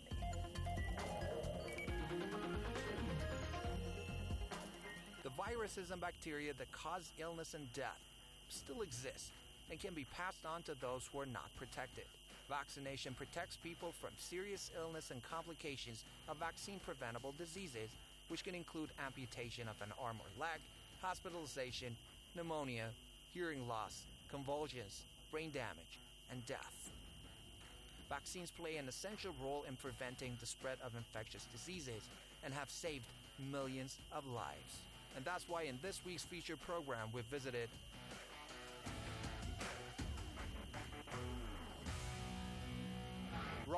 Speaker 12: The viruses and bacteria that cause illness and death still exist and can be passed on to those who are not protected. Vaccination protects people from serious illness and complications of vaccine-preventable diseases, which can include amputation of an arm or leg, hospitalization, pneumonia, hearing loss, convulsions, brain damage, and death. Vaccines play an essential role in preventing the spread of infectious diseases and have saved millions of lives. And that's why in this week's featured program we visited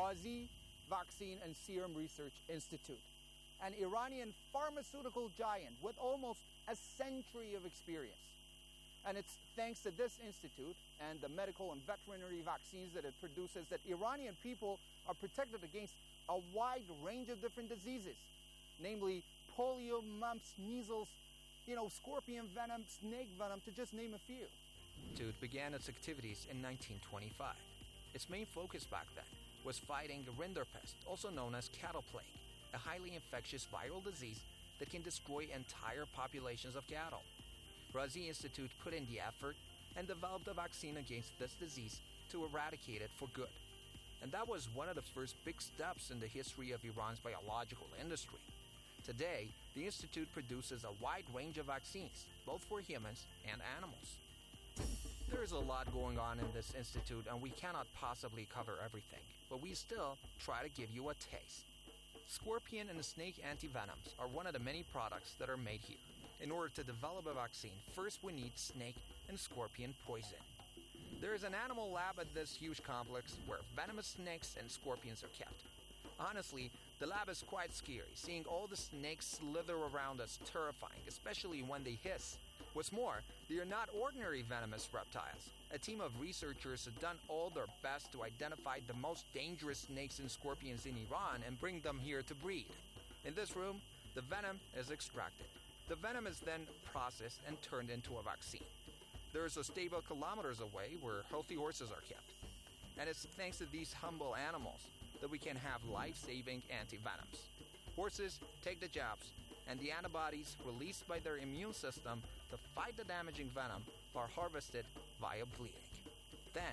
Speaker 13: Razi Vaccine and Serum Research Institute, an Iranian pharmaceutical giant with almost a century of experience. And it's thanks to this institute and the medical and veterinary vaccines that it produces that Iranian people are protected against a wide range of different diseases, namely polio, mumps, measles, you know, scorpion venom, snake venom, to just name a few.
Speaker 12: The institute began its activities in nineteen twenty-five. Its main focus back then was fighting rinderpest, also known as cattle plague, a highly infectious viral disease that can destroy entire populations of cattle. Razi Institute put in the effort and developed a vaccine against this disease to eradicate it for good. And that was one of the first big steps in the history of Iran's biological industry. Today, the Institute produces a wide range of vaccines, both for humans and animals. There is a lot going on in this institute, and we cannot possibly cover everything, but we still try to give you a taste. Scorpion and snake antivenoms are one of the many products that are made here. In order to develop a vaccine, first we need snake and scorpion poison. There is an animal lab at this huge complex where venomous snakes and scorpions are kept. Honestly, the lab is quite scary. Seeing all the snakes slither around us terrifying, especially when they hiss. What's more, they are not ordinary venomous reptiles. A team of researchers have done all their best to identify the most dangerous snakes and scorpions in Iran and bring them here to breed. In this room, the venom is extracted. The venom is then processed and turned into a vaccine. There is a stable kilometers away where healthy horses are kept. And it's thanks to these humble animals that we can have life-saving antivenoms. Horses take the jabs, and the antibodies released by their immune system to fight the damaging venom are harvested via bleeding. Then,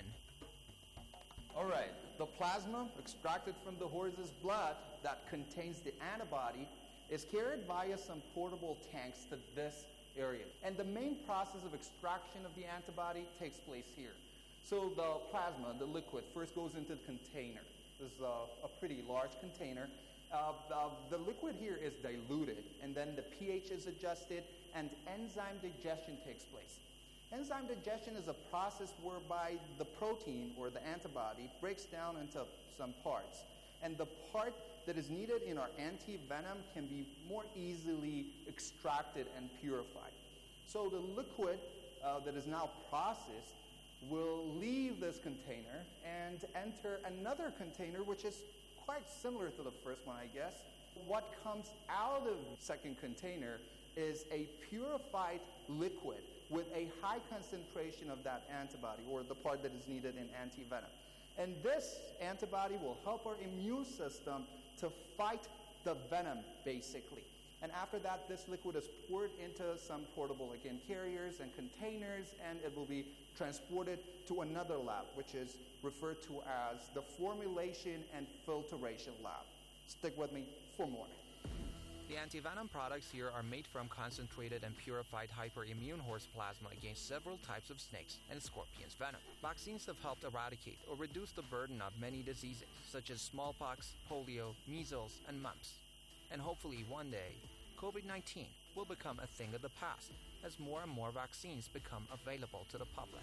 Speaker 13: all right, the plasma extracted from the horse's blood that contains the antibody is carried via some portable tanks to this area. And the main process of extraction of the antibody takes place here. So the plasma, the liquid, first goes into the container. This is a, a pretty large container. Uh, the, the liquid here is diluted, and then the pH is adjusted, and enzyme digestion takes place. Enzyme digestion is a process whereby the protein or the antibody breaks down into some parts. And the part that is needed in our anti-venom can be more easily extracted and purified. So the liquid uh, that is now processed will leave this container and enter another container, which is quite similar to the first one, I guess. What comes out of the second container is a purified liquid with a high concentration of that antibody, or the part that is needed in anti-venom. And this antibody will help our immune system to fight the venom, basically. And after that, this liquid is poured into some portable, again, carriers and containers, and it will be transported to another lab, which is referred to as the Formulation and Filtration Lab. Stick with me for more.
Speaker 12: The antivenom products here are made from concentrated and purified hyperimmune horse plasma against several types of snakes and scorpions' venom. Vaccines have helped eradicate or reduce the burden of many diseases, such as smallpox, polio, measles, and mumps. And hopefully one day, COVID nineteen will become a thing of the past as more and more vaccines become available to the public.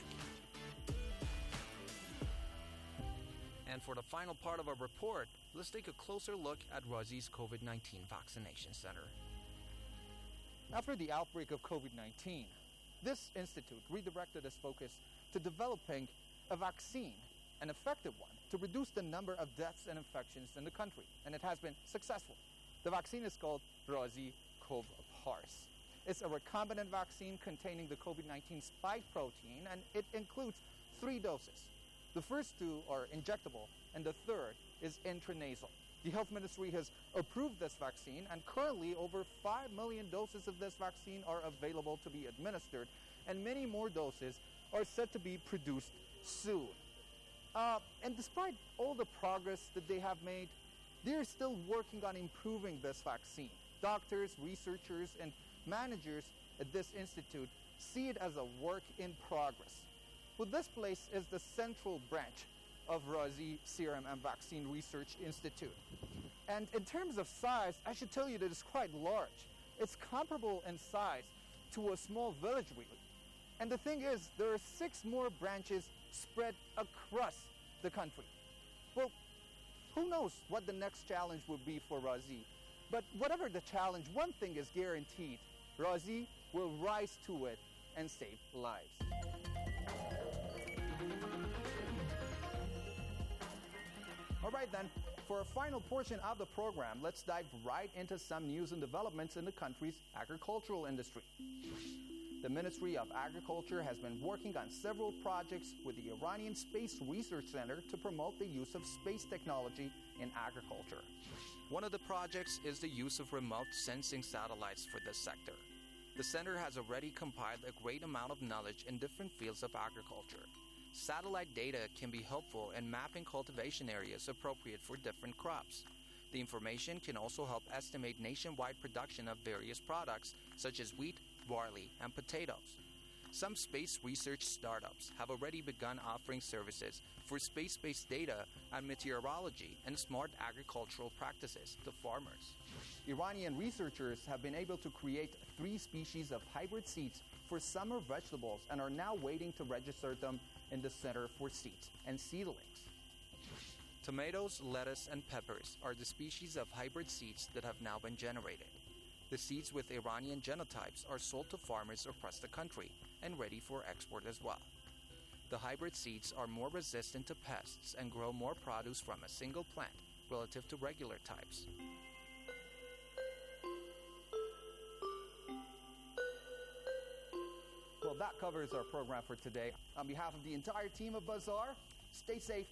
Speaker 12: And for the final part of our report, let's take a closer look at Razi's COVID nineteen Vaccination Center.
Speaker 13: After the outbreak of COVID nineteen, this institute redirected its focus to developing a vaccine, an effective one, to reduce the number of deaths and infections in the country, and it has been successful. The vaccine is called Razi Cov-Pars. It's a recombinant vaccine containing the COVID nineteen spike protein, and it includes three doses. The first two are injectable, and the third is intranasal. The Health Ministry has approved this vaccine, and currently over five million doses of this vaccine are available to be administered, and many more doses are set to be produced soon. Uh, and despite all the progress that they have made, they're still working on improving this vaccine. Doctors, researchers, and managers at this institute see it as a work in progress. Well, this place is the central branch of Razi Serum and Vaccine Research Institute. And in terms of size, I should tell you that it's quite large. It's comparable in size to a small village, really. And the thing is, there are six more branches spread across the country. Well, Who knows what the next challenge will be for Razi? But whatever the challenge, one thing is guaranteed. Razi will rise to it and save lives. All right then, for a final portion of the program, let's dive right into some news and developments in the country's agricultural industry. The Ministry of Agriculture has been working on several projects with the Iranian Space Research Center to promote the use of space technology in agriculture.
Speaker 12: One of the projects is the use of remote sensing satellites for this sector. The center has already compiled a great amount of knowledge in different fields of agriculture. Satellite data can be helpful in mapping cultivation areas appropriate for different crops. The information can also help estimate nationwide production of various products such as wheat, barley, and potatoes. Some space research startups have already begun offering services for space-based data on meteorology and smart agricultural practices to farmers.
Speaker 13: Iranian researchers have been able to create three species of hybrid seeds for summer vegetables and are now waiting to register them in the Center for Seeds and Seedlings.
Speaker 12: Tomatoes, lettuce, and peppers are the species of hybrid seeds that have now been generated. The seeds with Iranian genotypes are sold to farmers across the country and ready for export as well. The hybrid seeds are more resistant to pests and grow more produce from a single plant relative to regular types.
Speaker 13: Well, that covers our program for today. On behalf of the entire team of Bazaar, stay safe.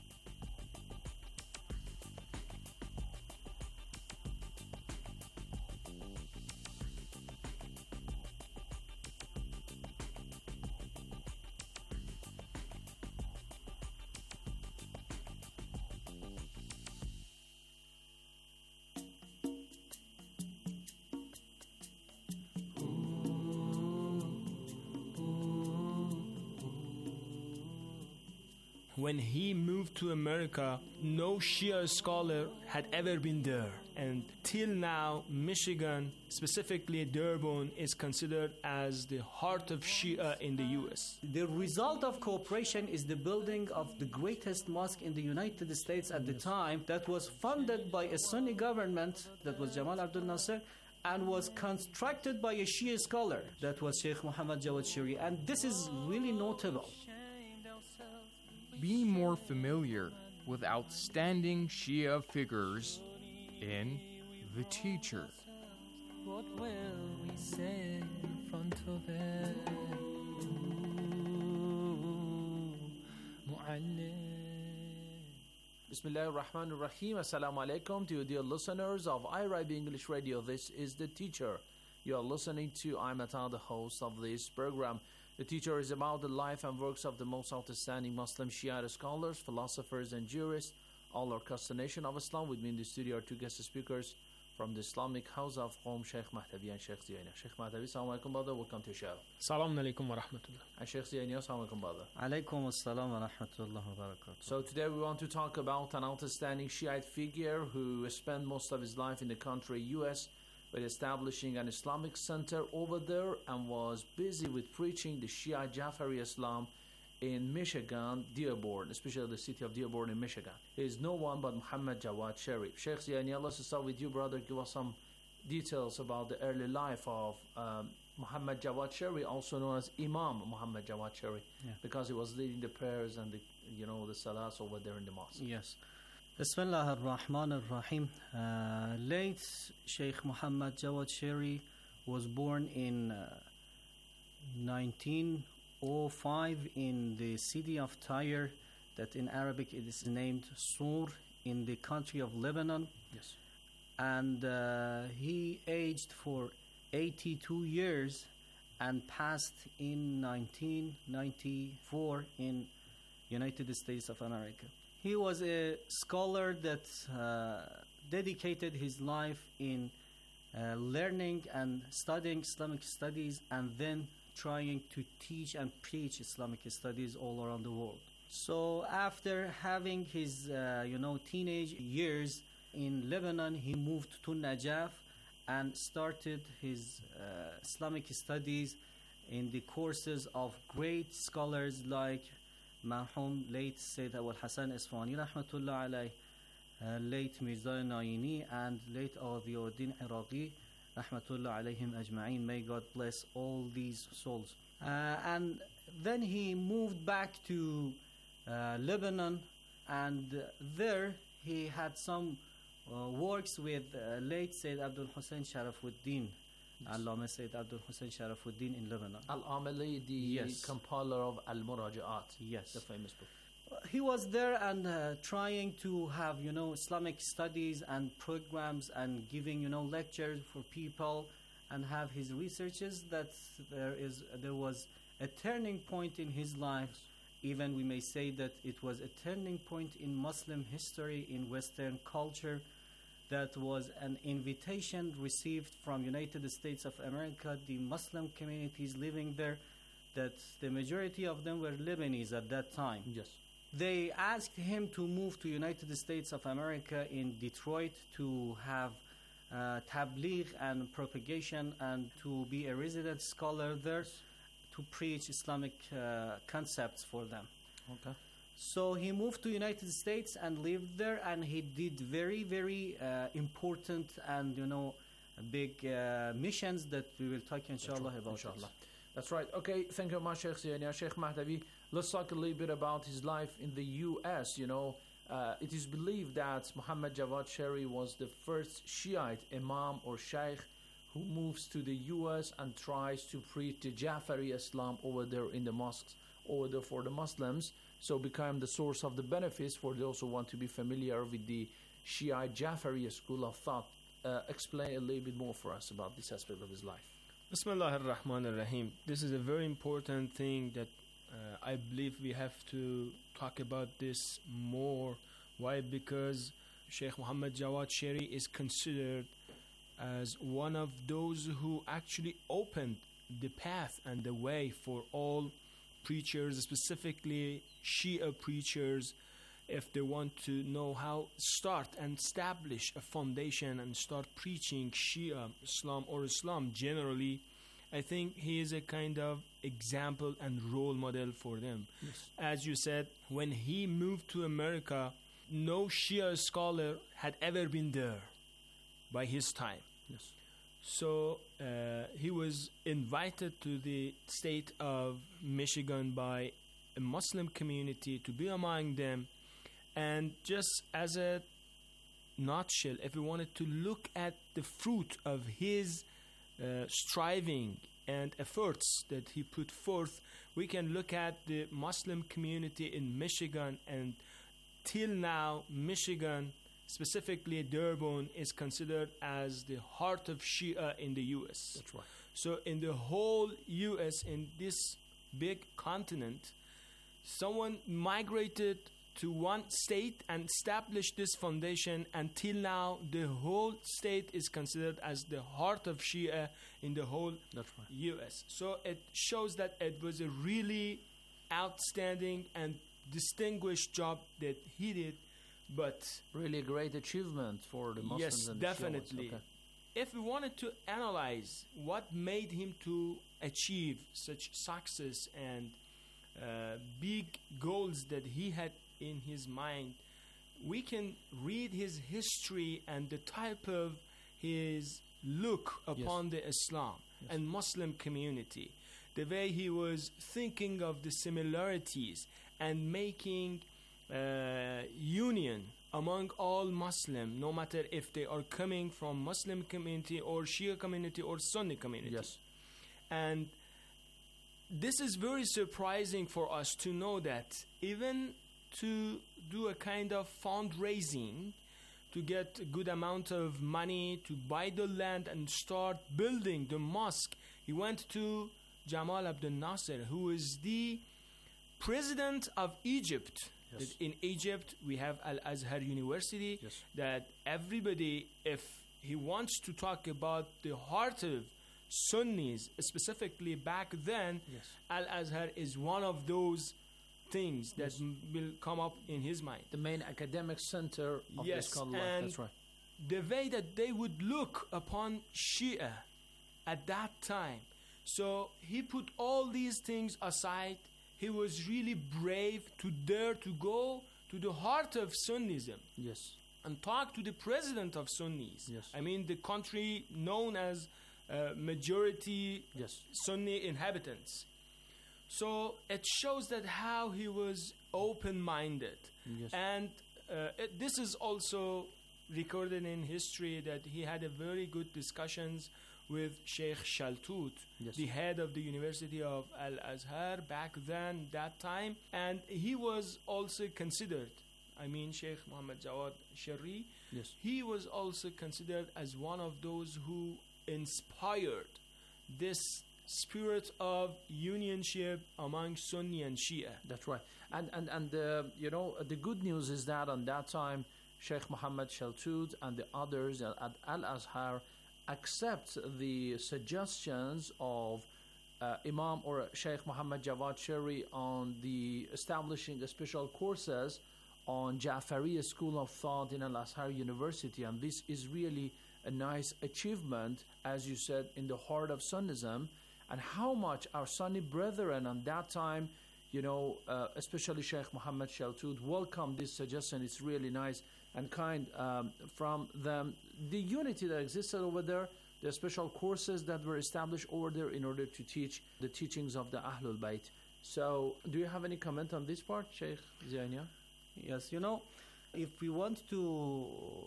Speaker 14: When he moved to America, no Shia scholar had ever been there. And till now, Michigan, specifically Dearborn, is considered as the heart of Shia in the U S.
Speaker 15: The result of cooperation is the building of the greatest mosque in the United States at the time that was funded by a Sunni government, that was Jamal Abdul Nasser, and was constructed by a Shia scholar, that was Sheikh Muhammad Jawad Shiri. And this is really notable.
Speaker 16: Be more familiar with outstanding Shia figures in The Teacher.
Speaker 17: What will we say in front of it?
Speaker 9: Bismillah ar-Rahman ar-Rahim. Assalamu alaikum to you dear listeners of I R I B English Radio. This is The Teacher. You are listening to I'm Ata, the host of this program. The Teacher is about the life and works of the most outstanding Muslim Shia scholars, philosophers, and jurists, all are custodian of Islam. With me in the studio are two guest speakers from the Islamic House of Qom, Sheikh Mahdavi and Sheikh Ziyaina. Sheikh Mahdavi, assalamu alaikum, brother. Welcome to the show.
Speaker 14: Assalamu alaikum wa rahmatullah.
Speaker 9: And Sheikh Ziyaina, assalamu alaikum, brother.
Speaker 15: Alaikum assalam wa rahmatullah wa barakatuh.
Speaker 9: So today we want to talk about an outstanding Shiite figure who spent most of his life in the country U S with establishing an Islamic center over there and was busy with preaching the Shia Jafari Islam in Michigan, Dearborn, especially the city of Dearborn in Michigan. He is no one but Muhammad Jawad Sharif. Sheikh Ziyaini, let's start with you, brother. Give us some details about the early life of um, Muhammad Jawad Sharif, also known as Imam Muhammad Jawad Sharif, yeah. because he was leading the prayers and the, you know, the salahs over there in the mosque.
Speaker 15: Yes. Bismillah ar-Rahman ar-Rahim. Uh, late Sheikh Muhammad Jawad Shiri was born in uh, nineteen oh five in the city of Tyre, that in Arabic it is named Sur, in the country of Lebanon.
Speaker 9: Yes.
Speaker 15: And uh, he aged for eighty-two years and passed in nineteen ninety-four in United States of America. He was a scholar that uh, dedicated his life in uh, learning and studying Islamic studies and then trying to teach and preach Islamic studies all around the world. So after having his uh, you know, teenage years in Lebanon, he moved to Najaf and started his uh, Islamic studies in the courses of great scholars like Marhum late Sayyid Abu al-Hasan Isfahani rahmatullah alayh, uh, late Mirza Naini and late Adiyuddin Iraqi, rahmatullah alayhim ajma'in. May God bless all these souls. Uh, and then he moved back to uh, Lebanon, and uh, there he had some uh, works with uh, late Sayyid Abdul Hussein Sharafuddin, yes. Allama Sayyid Abdul Hussein Sharafuddin in Lebanon.
Speaker 9: Al-Amali, the yes. compiler of Al-Muraja'at,
Speaker 15: yes,
Speaker 9: the famous book.
Speaker 15: He was there and uh, trying to have, you know, Islamic studies and programs and giving, you know, lectures for people and have his researches. That there is, there was a turning point in his life. Even we may say that it was a turning point in Muslim history, in Western culture. That was an invitation received from United States of America, the Muslim communities living there, that the majority of them were Lebanese at that time.
Speaker 9: Yes.
Speaker 15: They asked him to move to United States of America in Detroit to have uh, tabligh and propagation and to be a resident scholar there to preach Islamic uh, concepts for them.
Speaker 9: Okay.
Speaker 15: So he moved to United States and lived there, and he did very, very uh, important and, you know, big uh, missions that we will talk inshallah about.
Speaker 9: Inshallah. That's right. Okay, thank you very much, Sheikh Ziyania. Sheikh Mahdavi, let's talk a little bit about his life in the U S. You know, uh, it is believed that Muhammad Jawad Sherry was the first Shiite imam or sheikh who moves to the U S and tries to preach the Jafari Islam over there in the mosques, over there for the Muslims, so become the source of the benefits for those who want to be familiar with the Shiite Jafari school of thought. Uh, explain a little bit more for us about this aspect of his life.
Speaker 14: Bismillah ar-Rahman ar-Rahim. This is a very important thing that uh, I believe we have to talk about this more. Why? Because Sheikh Muhammad Jawad Sherry is considered as one of those who actually opened the path and the way for all preachers, specifically Shia preachers, if they want to know how start and establish a foundation and start preaching Shia Islam or Islam generally. I think he is a kind of example and role model for them.
Speaker 9: Yes.
Speaker 14: As you said, when he moved to America, no Shia scholar had ever been there by his time.
Speaker 9: Yes.
Speaker 14: So uh, he was invited to the state of Michigan by a Muslim community to be among them. And just as a nutshell, if we wanted to look at the fruit of his uh, striving and efforts that he put forth, we can look at the Muslim community in Michigan, and till now, Michigan, specifically Dearborn, is considered as the heart of Shia in the U S.
Speaker 9: That's right.
Speaker 14: So in the whole U S, in this big continent, someone migrated to one state and established this foundation. Until now, the whole state is considered as the heart of Shia in the whole
Speaker 9: That's right.
Speaker 14: U S. So it shows that it was a really outstanding and distinguished job that he did. But
Speaker 9: really a great achievement for the Muslims.
Speaker 14: Yes,
Speaker 9: and
Speaker 14: definitely.
Speaker 9: The okay.
Speaker 14: If we wanted to analyze what made him to achieve such success and uh, big goals that he had in his mind, we can read his history and the type of his look upon yes. the Islam yes. and Muslim community, the way he was thinking of the similarities and making uh, union among all Muslim, no matter if they are coming from Muslim community or Shia community or Sunni community.
Speaker 9: Yes.
Speaker 14: And this is very surprising for us to know that even to do a kind of fundraising to get a good amount of money to buy the land and start building the mosque, he went to Jamal Abdel Nasser, who is the president of Egypt.
Speaker 9: Yes.
Speaker 14: In Egypt, we have Al-Azhar University,
Speaker 9: yes.
Speaker 14: that everybody, if he wants to talk about the heart of Sunnis, specifically back then,
Speaker 9: yes.
Speaker 14: Al-Azhar is one of those things that
Speaker 9: yes.
Speaker 14: m- will come up in his mind.
Speaker 9: The main academic center of
Speaker 14: yes,
Speaker 9: the scholar life.
Speaker 14: And
Speaker 9: That's right.
Speaker 14: the way that they would look upon Shia at that time. So he put all these things aside. He was really brave to dare to go to the heart of Sunnism.
Speaker 9: Yes.
Speaker 14: and talk to the president of Sunnis.
Speaker 11: Yes.
Speaker 14: I mean, the country known as uh, majority
Speaker 11: yes.
Speaker 14: Sunni inhabitants. So it shows that how he was open-minded.
Speaker 11: Yes.
Speaker 14: And uh, it, this is also recorded in history that he had a very good discussions with Sheikh Shaltut,
Speaker 11: yes.
Speaker 14: the head of the University of Al-Azhar back then, that time. And he was also considered, I mean Sheikh Muhammad Jawad Sharri,
Speaker 11: yes.
Speaker 14: he was also considered as one of those who inspired this spirit of unionship among Sunni and Shia.
Speaker 11: That's right. And, and, and uh, you know, the good news is that on that time, Sheikh Muhammad Shaltut and the others at Al-Azhar accept the suggestions of uh, Imam or Sheikh Muhammad Jawad Sharri on the establishing the special courses on Ja'fariya School of Thought in Al-Azhar University. And this is really a nice achievement, as you said, in the heart of Sunnism, and how much our Sunni brethren at that time, you know, uh, especially Sheikh Muhammad Shaltut, welcomed this suggestion. It's really nice and kind um, from them. The unity that existed over there, the special courses that were established over there in order to teach the teachings of the Ahlul Bayt. So, do you have any comment on this part, Sheikh Ziania?
Speaker 15: Yes, you know, if we want to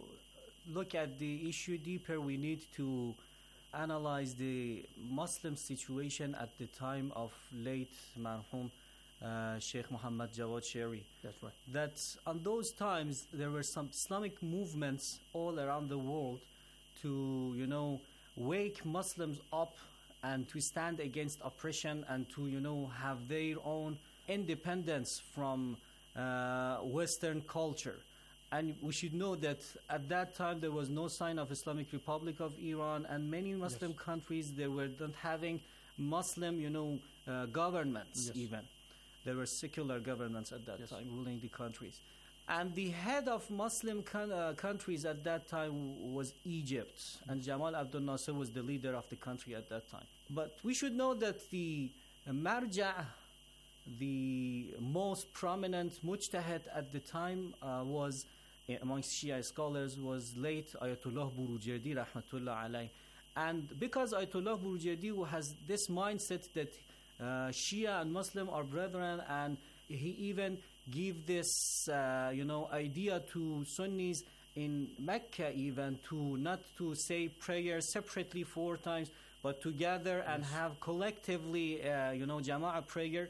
Speaker 15: look at the issue deeper, we need to analyze the Muslim situation at the time of late marhum uh, Sheikh Muhammad Jawad Sharri.
Speaker 11: That's right.
Speaker 15: That on those times there were some Islamic movements all around the world to, you know, wake Muslims up and to stand against oppression and to, you know, have their own independence from uh, Western culture. And we should know that at that time there was no sign of Islamic Republic of Iran, and many Muslim yes. countries, they were not having Muslim, you know, uh, governments yes. even. There were secular governments at that yes. time ruling the countries. And the head of Muslim con- uh, countries at that time was Egypt, and Jamal Abdel Nasser was the leader of the country at that time. But we should know that the uh, Marja', the most prominent mujtahid at the time uh, was amongst Shia scholars was late Ayatollah Burujerdi rahmatullah alayh. And because Ayatollah Burujerdi has this mindset that uh, Shia and Muslim are brethren, and he even gave this uh, you know idea to Sunnis in Mecca even to not to say prayer separately four times but together yes. and have collectively uh, you know Jama'ah prayer.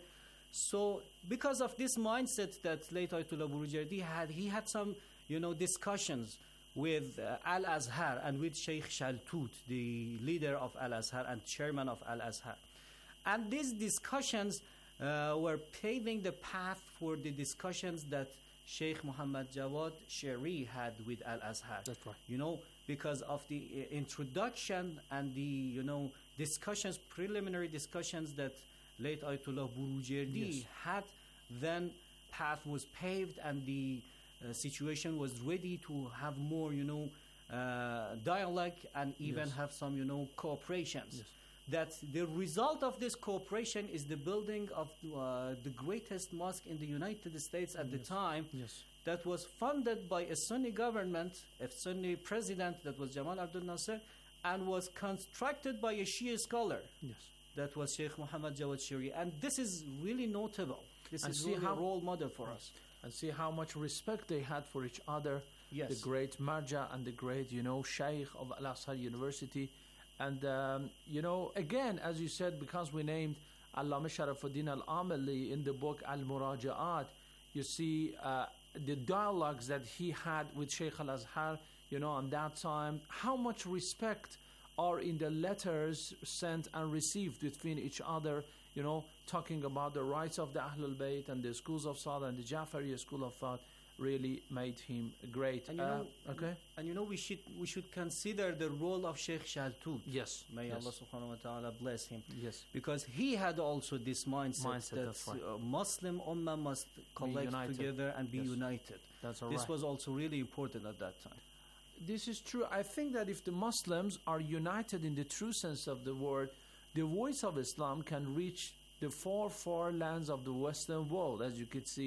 Speaker 15: So because of this mindset that late Ayatollah Burujerdi had, he had some you know, discussions with uh, Al-Azhar and with Sheikh Shaltut, the leader of Al-Azhar and chairman of Al-Azhar. And these discussions uh, were paving the path for the discussions that Sheikh Muhammad Jawad Sharri had with Al-Azhar.
Speaker 11: That's right.
Speaker 15: You know, because of the uh, introduction and the, you know, discussions, preliminary discussions that late Ayatollah Burujerdi yes. had, then path was paved and the Uh, situation was ready to have more, you know, uh, dialogue and even
Speaker 11: yes.
Speaker 15: have some, you know, cooperations.
Speaker 11: Yes.
Speaker 15: That the result of this cooperation is the building of uh, the greatest mosque in the United States at
Speaker 11: yes.
Speaker 15: the time.
Speaker 11: Yes.
Speaker 15: That was funded by a Sunni government, a Sunni president that was Jamal Abdel Nasser, and was constructed by a Shia scholar.
Speaker 11: Yes.
Speaker 15: That was Sheikh Muhammad Jawad Sharri. And this is really notable. This
Speaker 11: and
Speaker 15: is really
Speaker 11: how,
Speaker 15: a role model for us.
Speaker 11: And see how much respect they had for each other.
Speaker 15: Yes.
Speaker 11: The great Marja and the great, you know, Shaykh of Al-Azhar University. And, um, you know, again, as you said, because we named Allama Sharafuddin Al-Amali in the book Al-Muraja'at, you see uh, the dialogues that he had with Sheikh Al-Azhar, you know, on that time, how much respect are in the letters sent and received between each other, you know, talking about the rights of the Ahlul Bayt and the schools of thought and the Ja'fariya school of thought really made him great.
Speaker 15: And you
Speaker 11: uh,
Speaker 15: know,
Speaker 11: okay.
Speaker 15: And you know, we should we should consider the role of Sheikh Shaltut.
Speaker 11: Yes.
Speaker 15: May
Speaker 11: yes.
Speaker 15: Allah subhanahu wa ta'ala bless him.
Speaker 11: Yes.
Speaker 15: Because he had also this mindset,
Speaker 11: mindset
Speaker 15: that
Speaker 11: right.
Speaker 15: uh, Muslim ummah must collect together and be
Speaker 11: yes.
Speaker 15: united.
Speaker 11: That's all
Speaker 15: this
Speaker 11: right.
Speaker 15: was also really important at that time.
Speaker 11: This is true. I think that if the Muslims are united in the true sense of the word, the voice of Islam can reach the far, far lands of the Western world, as you could see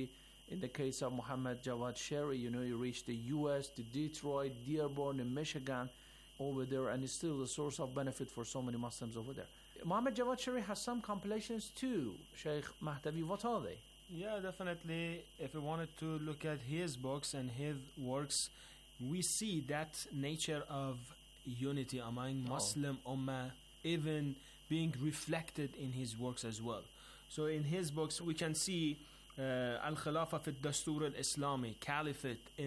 Speaker 9: In the case of Muhammad Jawad Sherry, you know, he reached the U S, to Detroit, Dearborn, in Michigan, over there, and is still a source of benefit for so many Muslims over there. Muhammad Jawad Sherry has some compilations too. Sheikh Mahdavi, what are they?
Speaker 14: Yeah, definitely. If we wanted to look at his books and his works, we see that nature of unity among
Speaker 9: Oh.
Speaker 14: Muslim Ummah even being reflected in his works as well. So in his books we can see uh, Al-Khilafa fi al-Dastur al-Islami, Caliphate in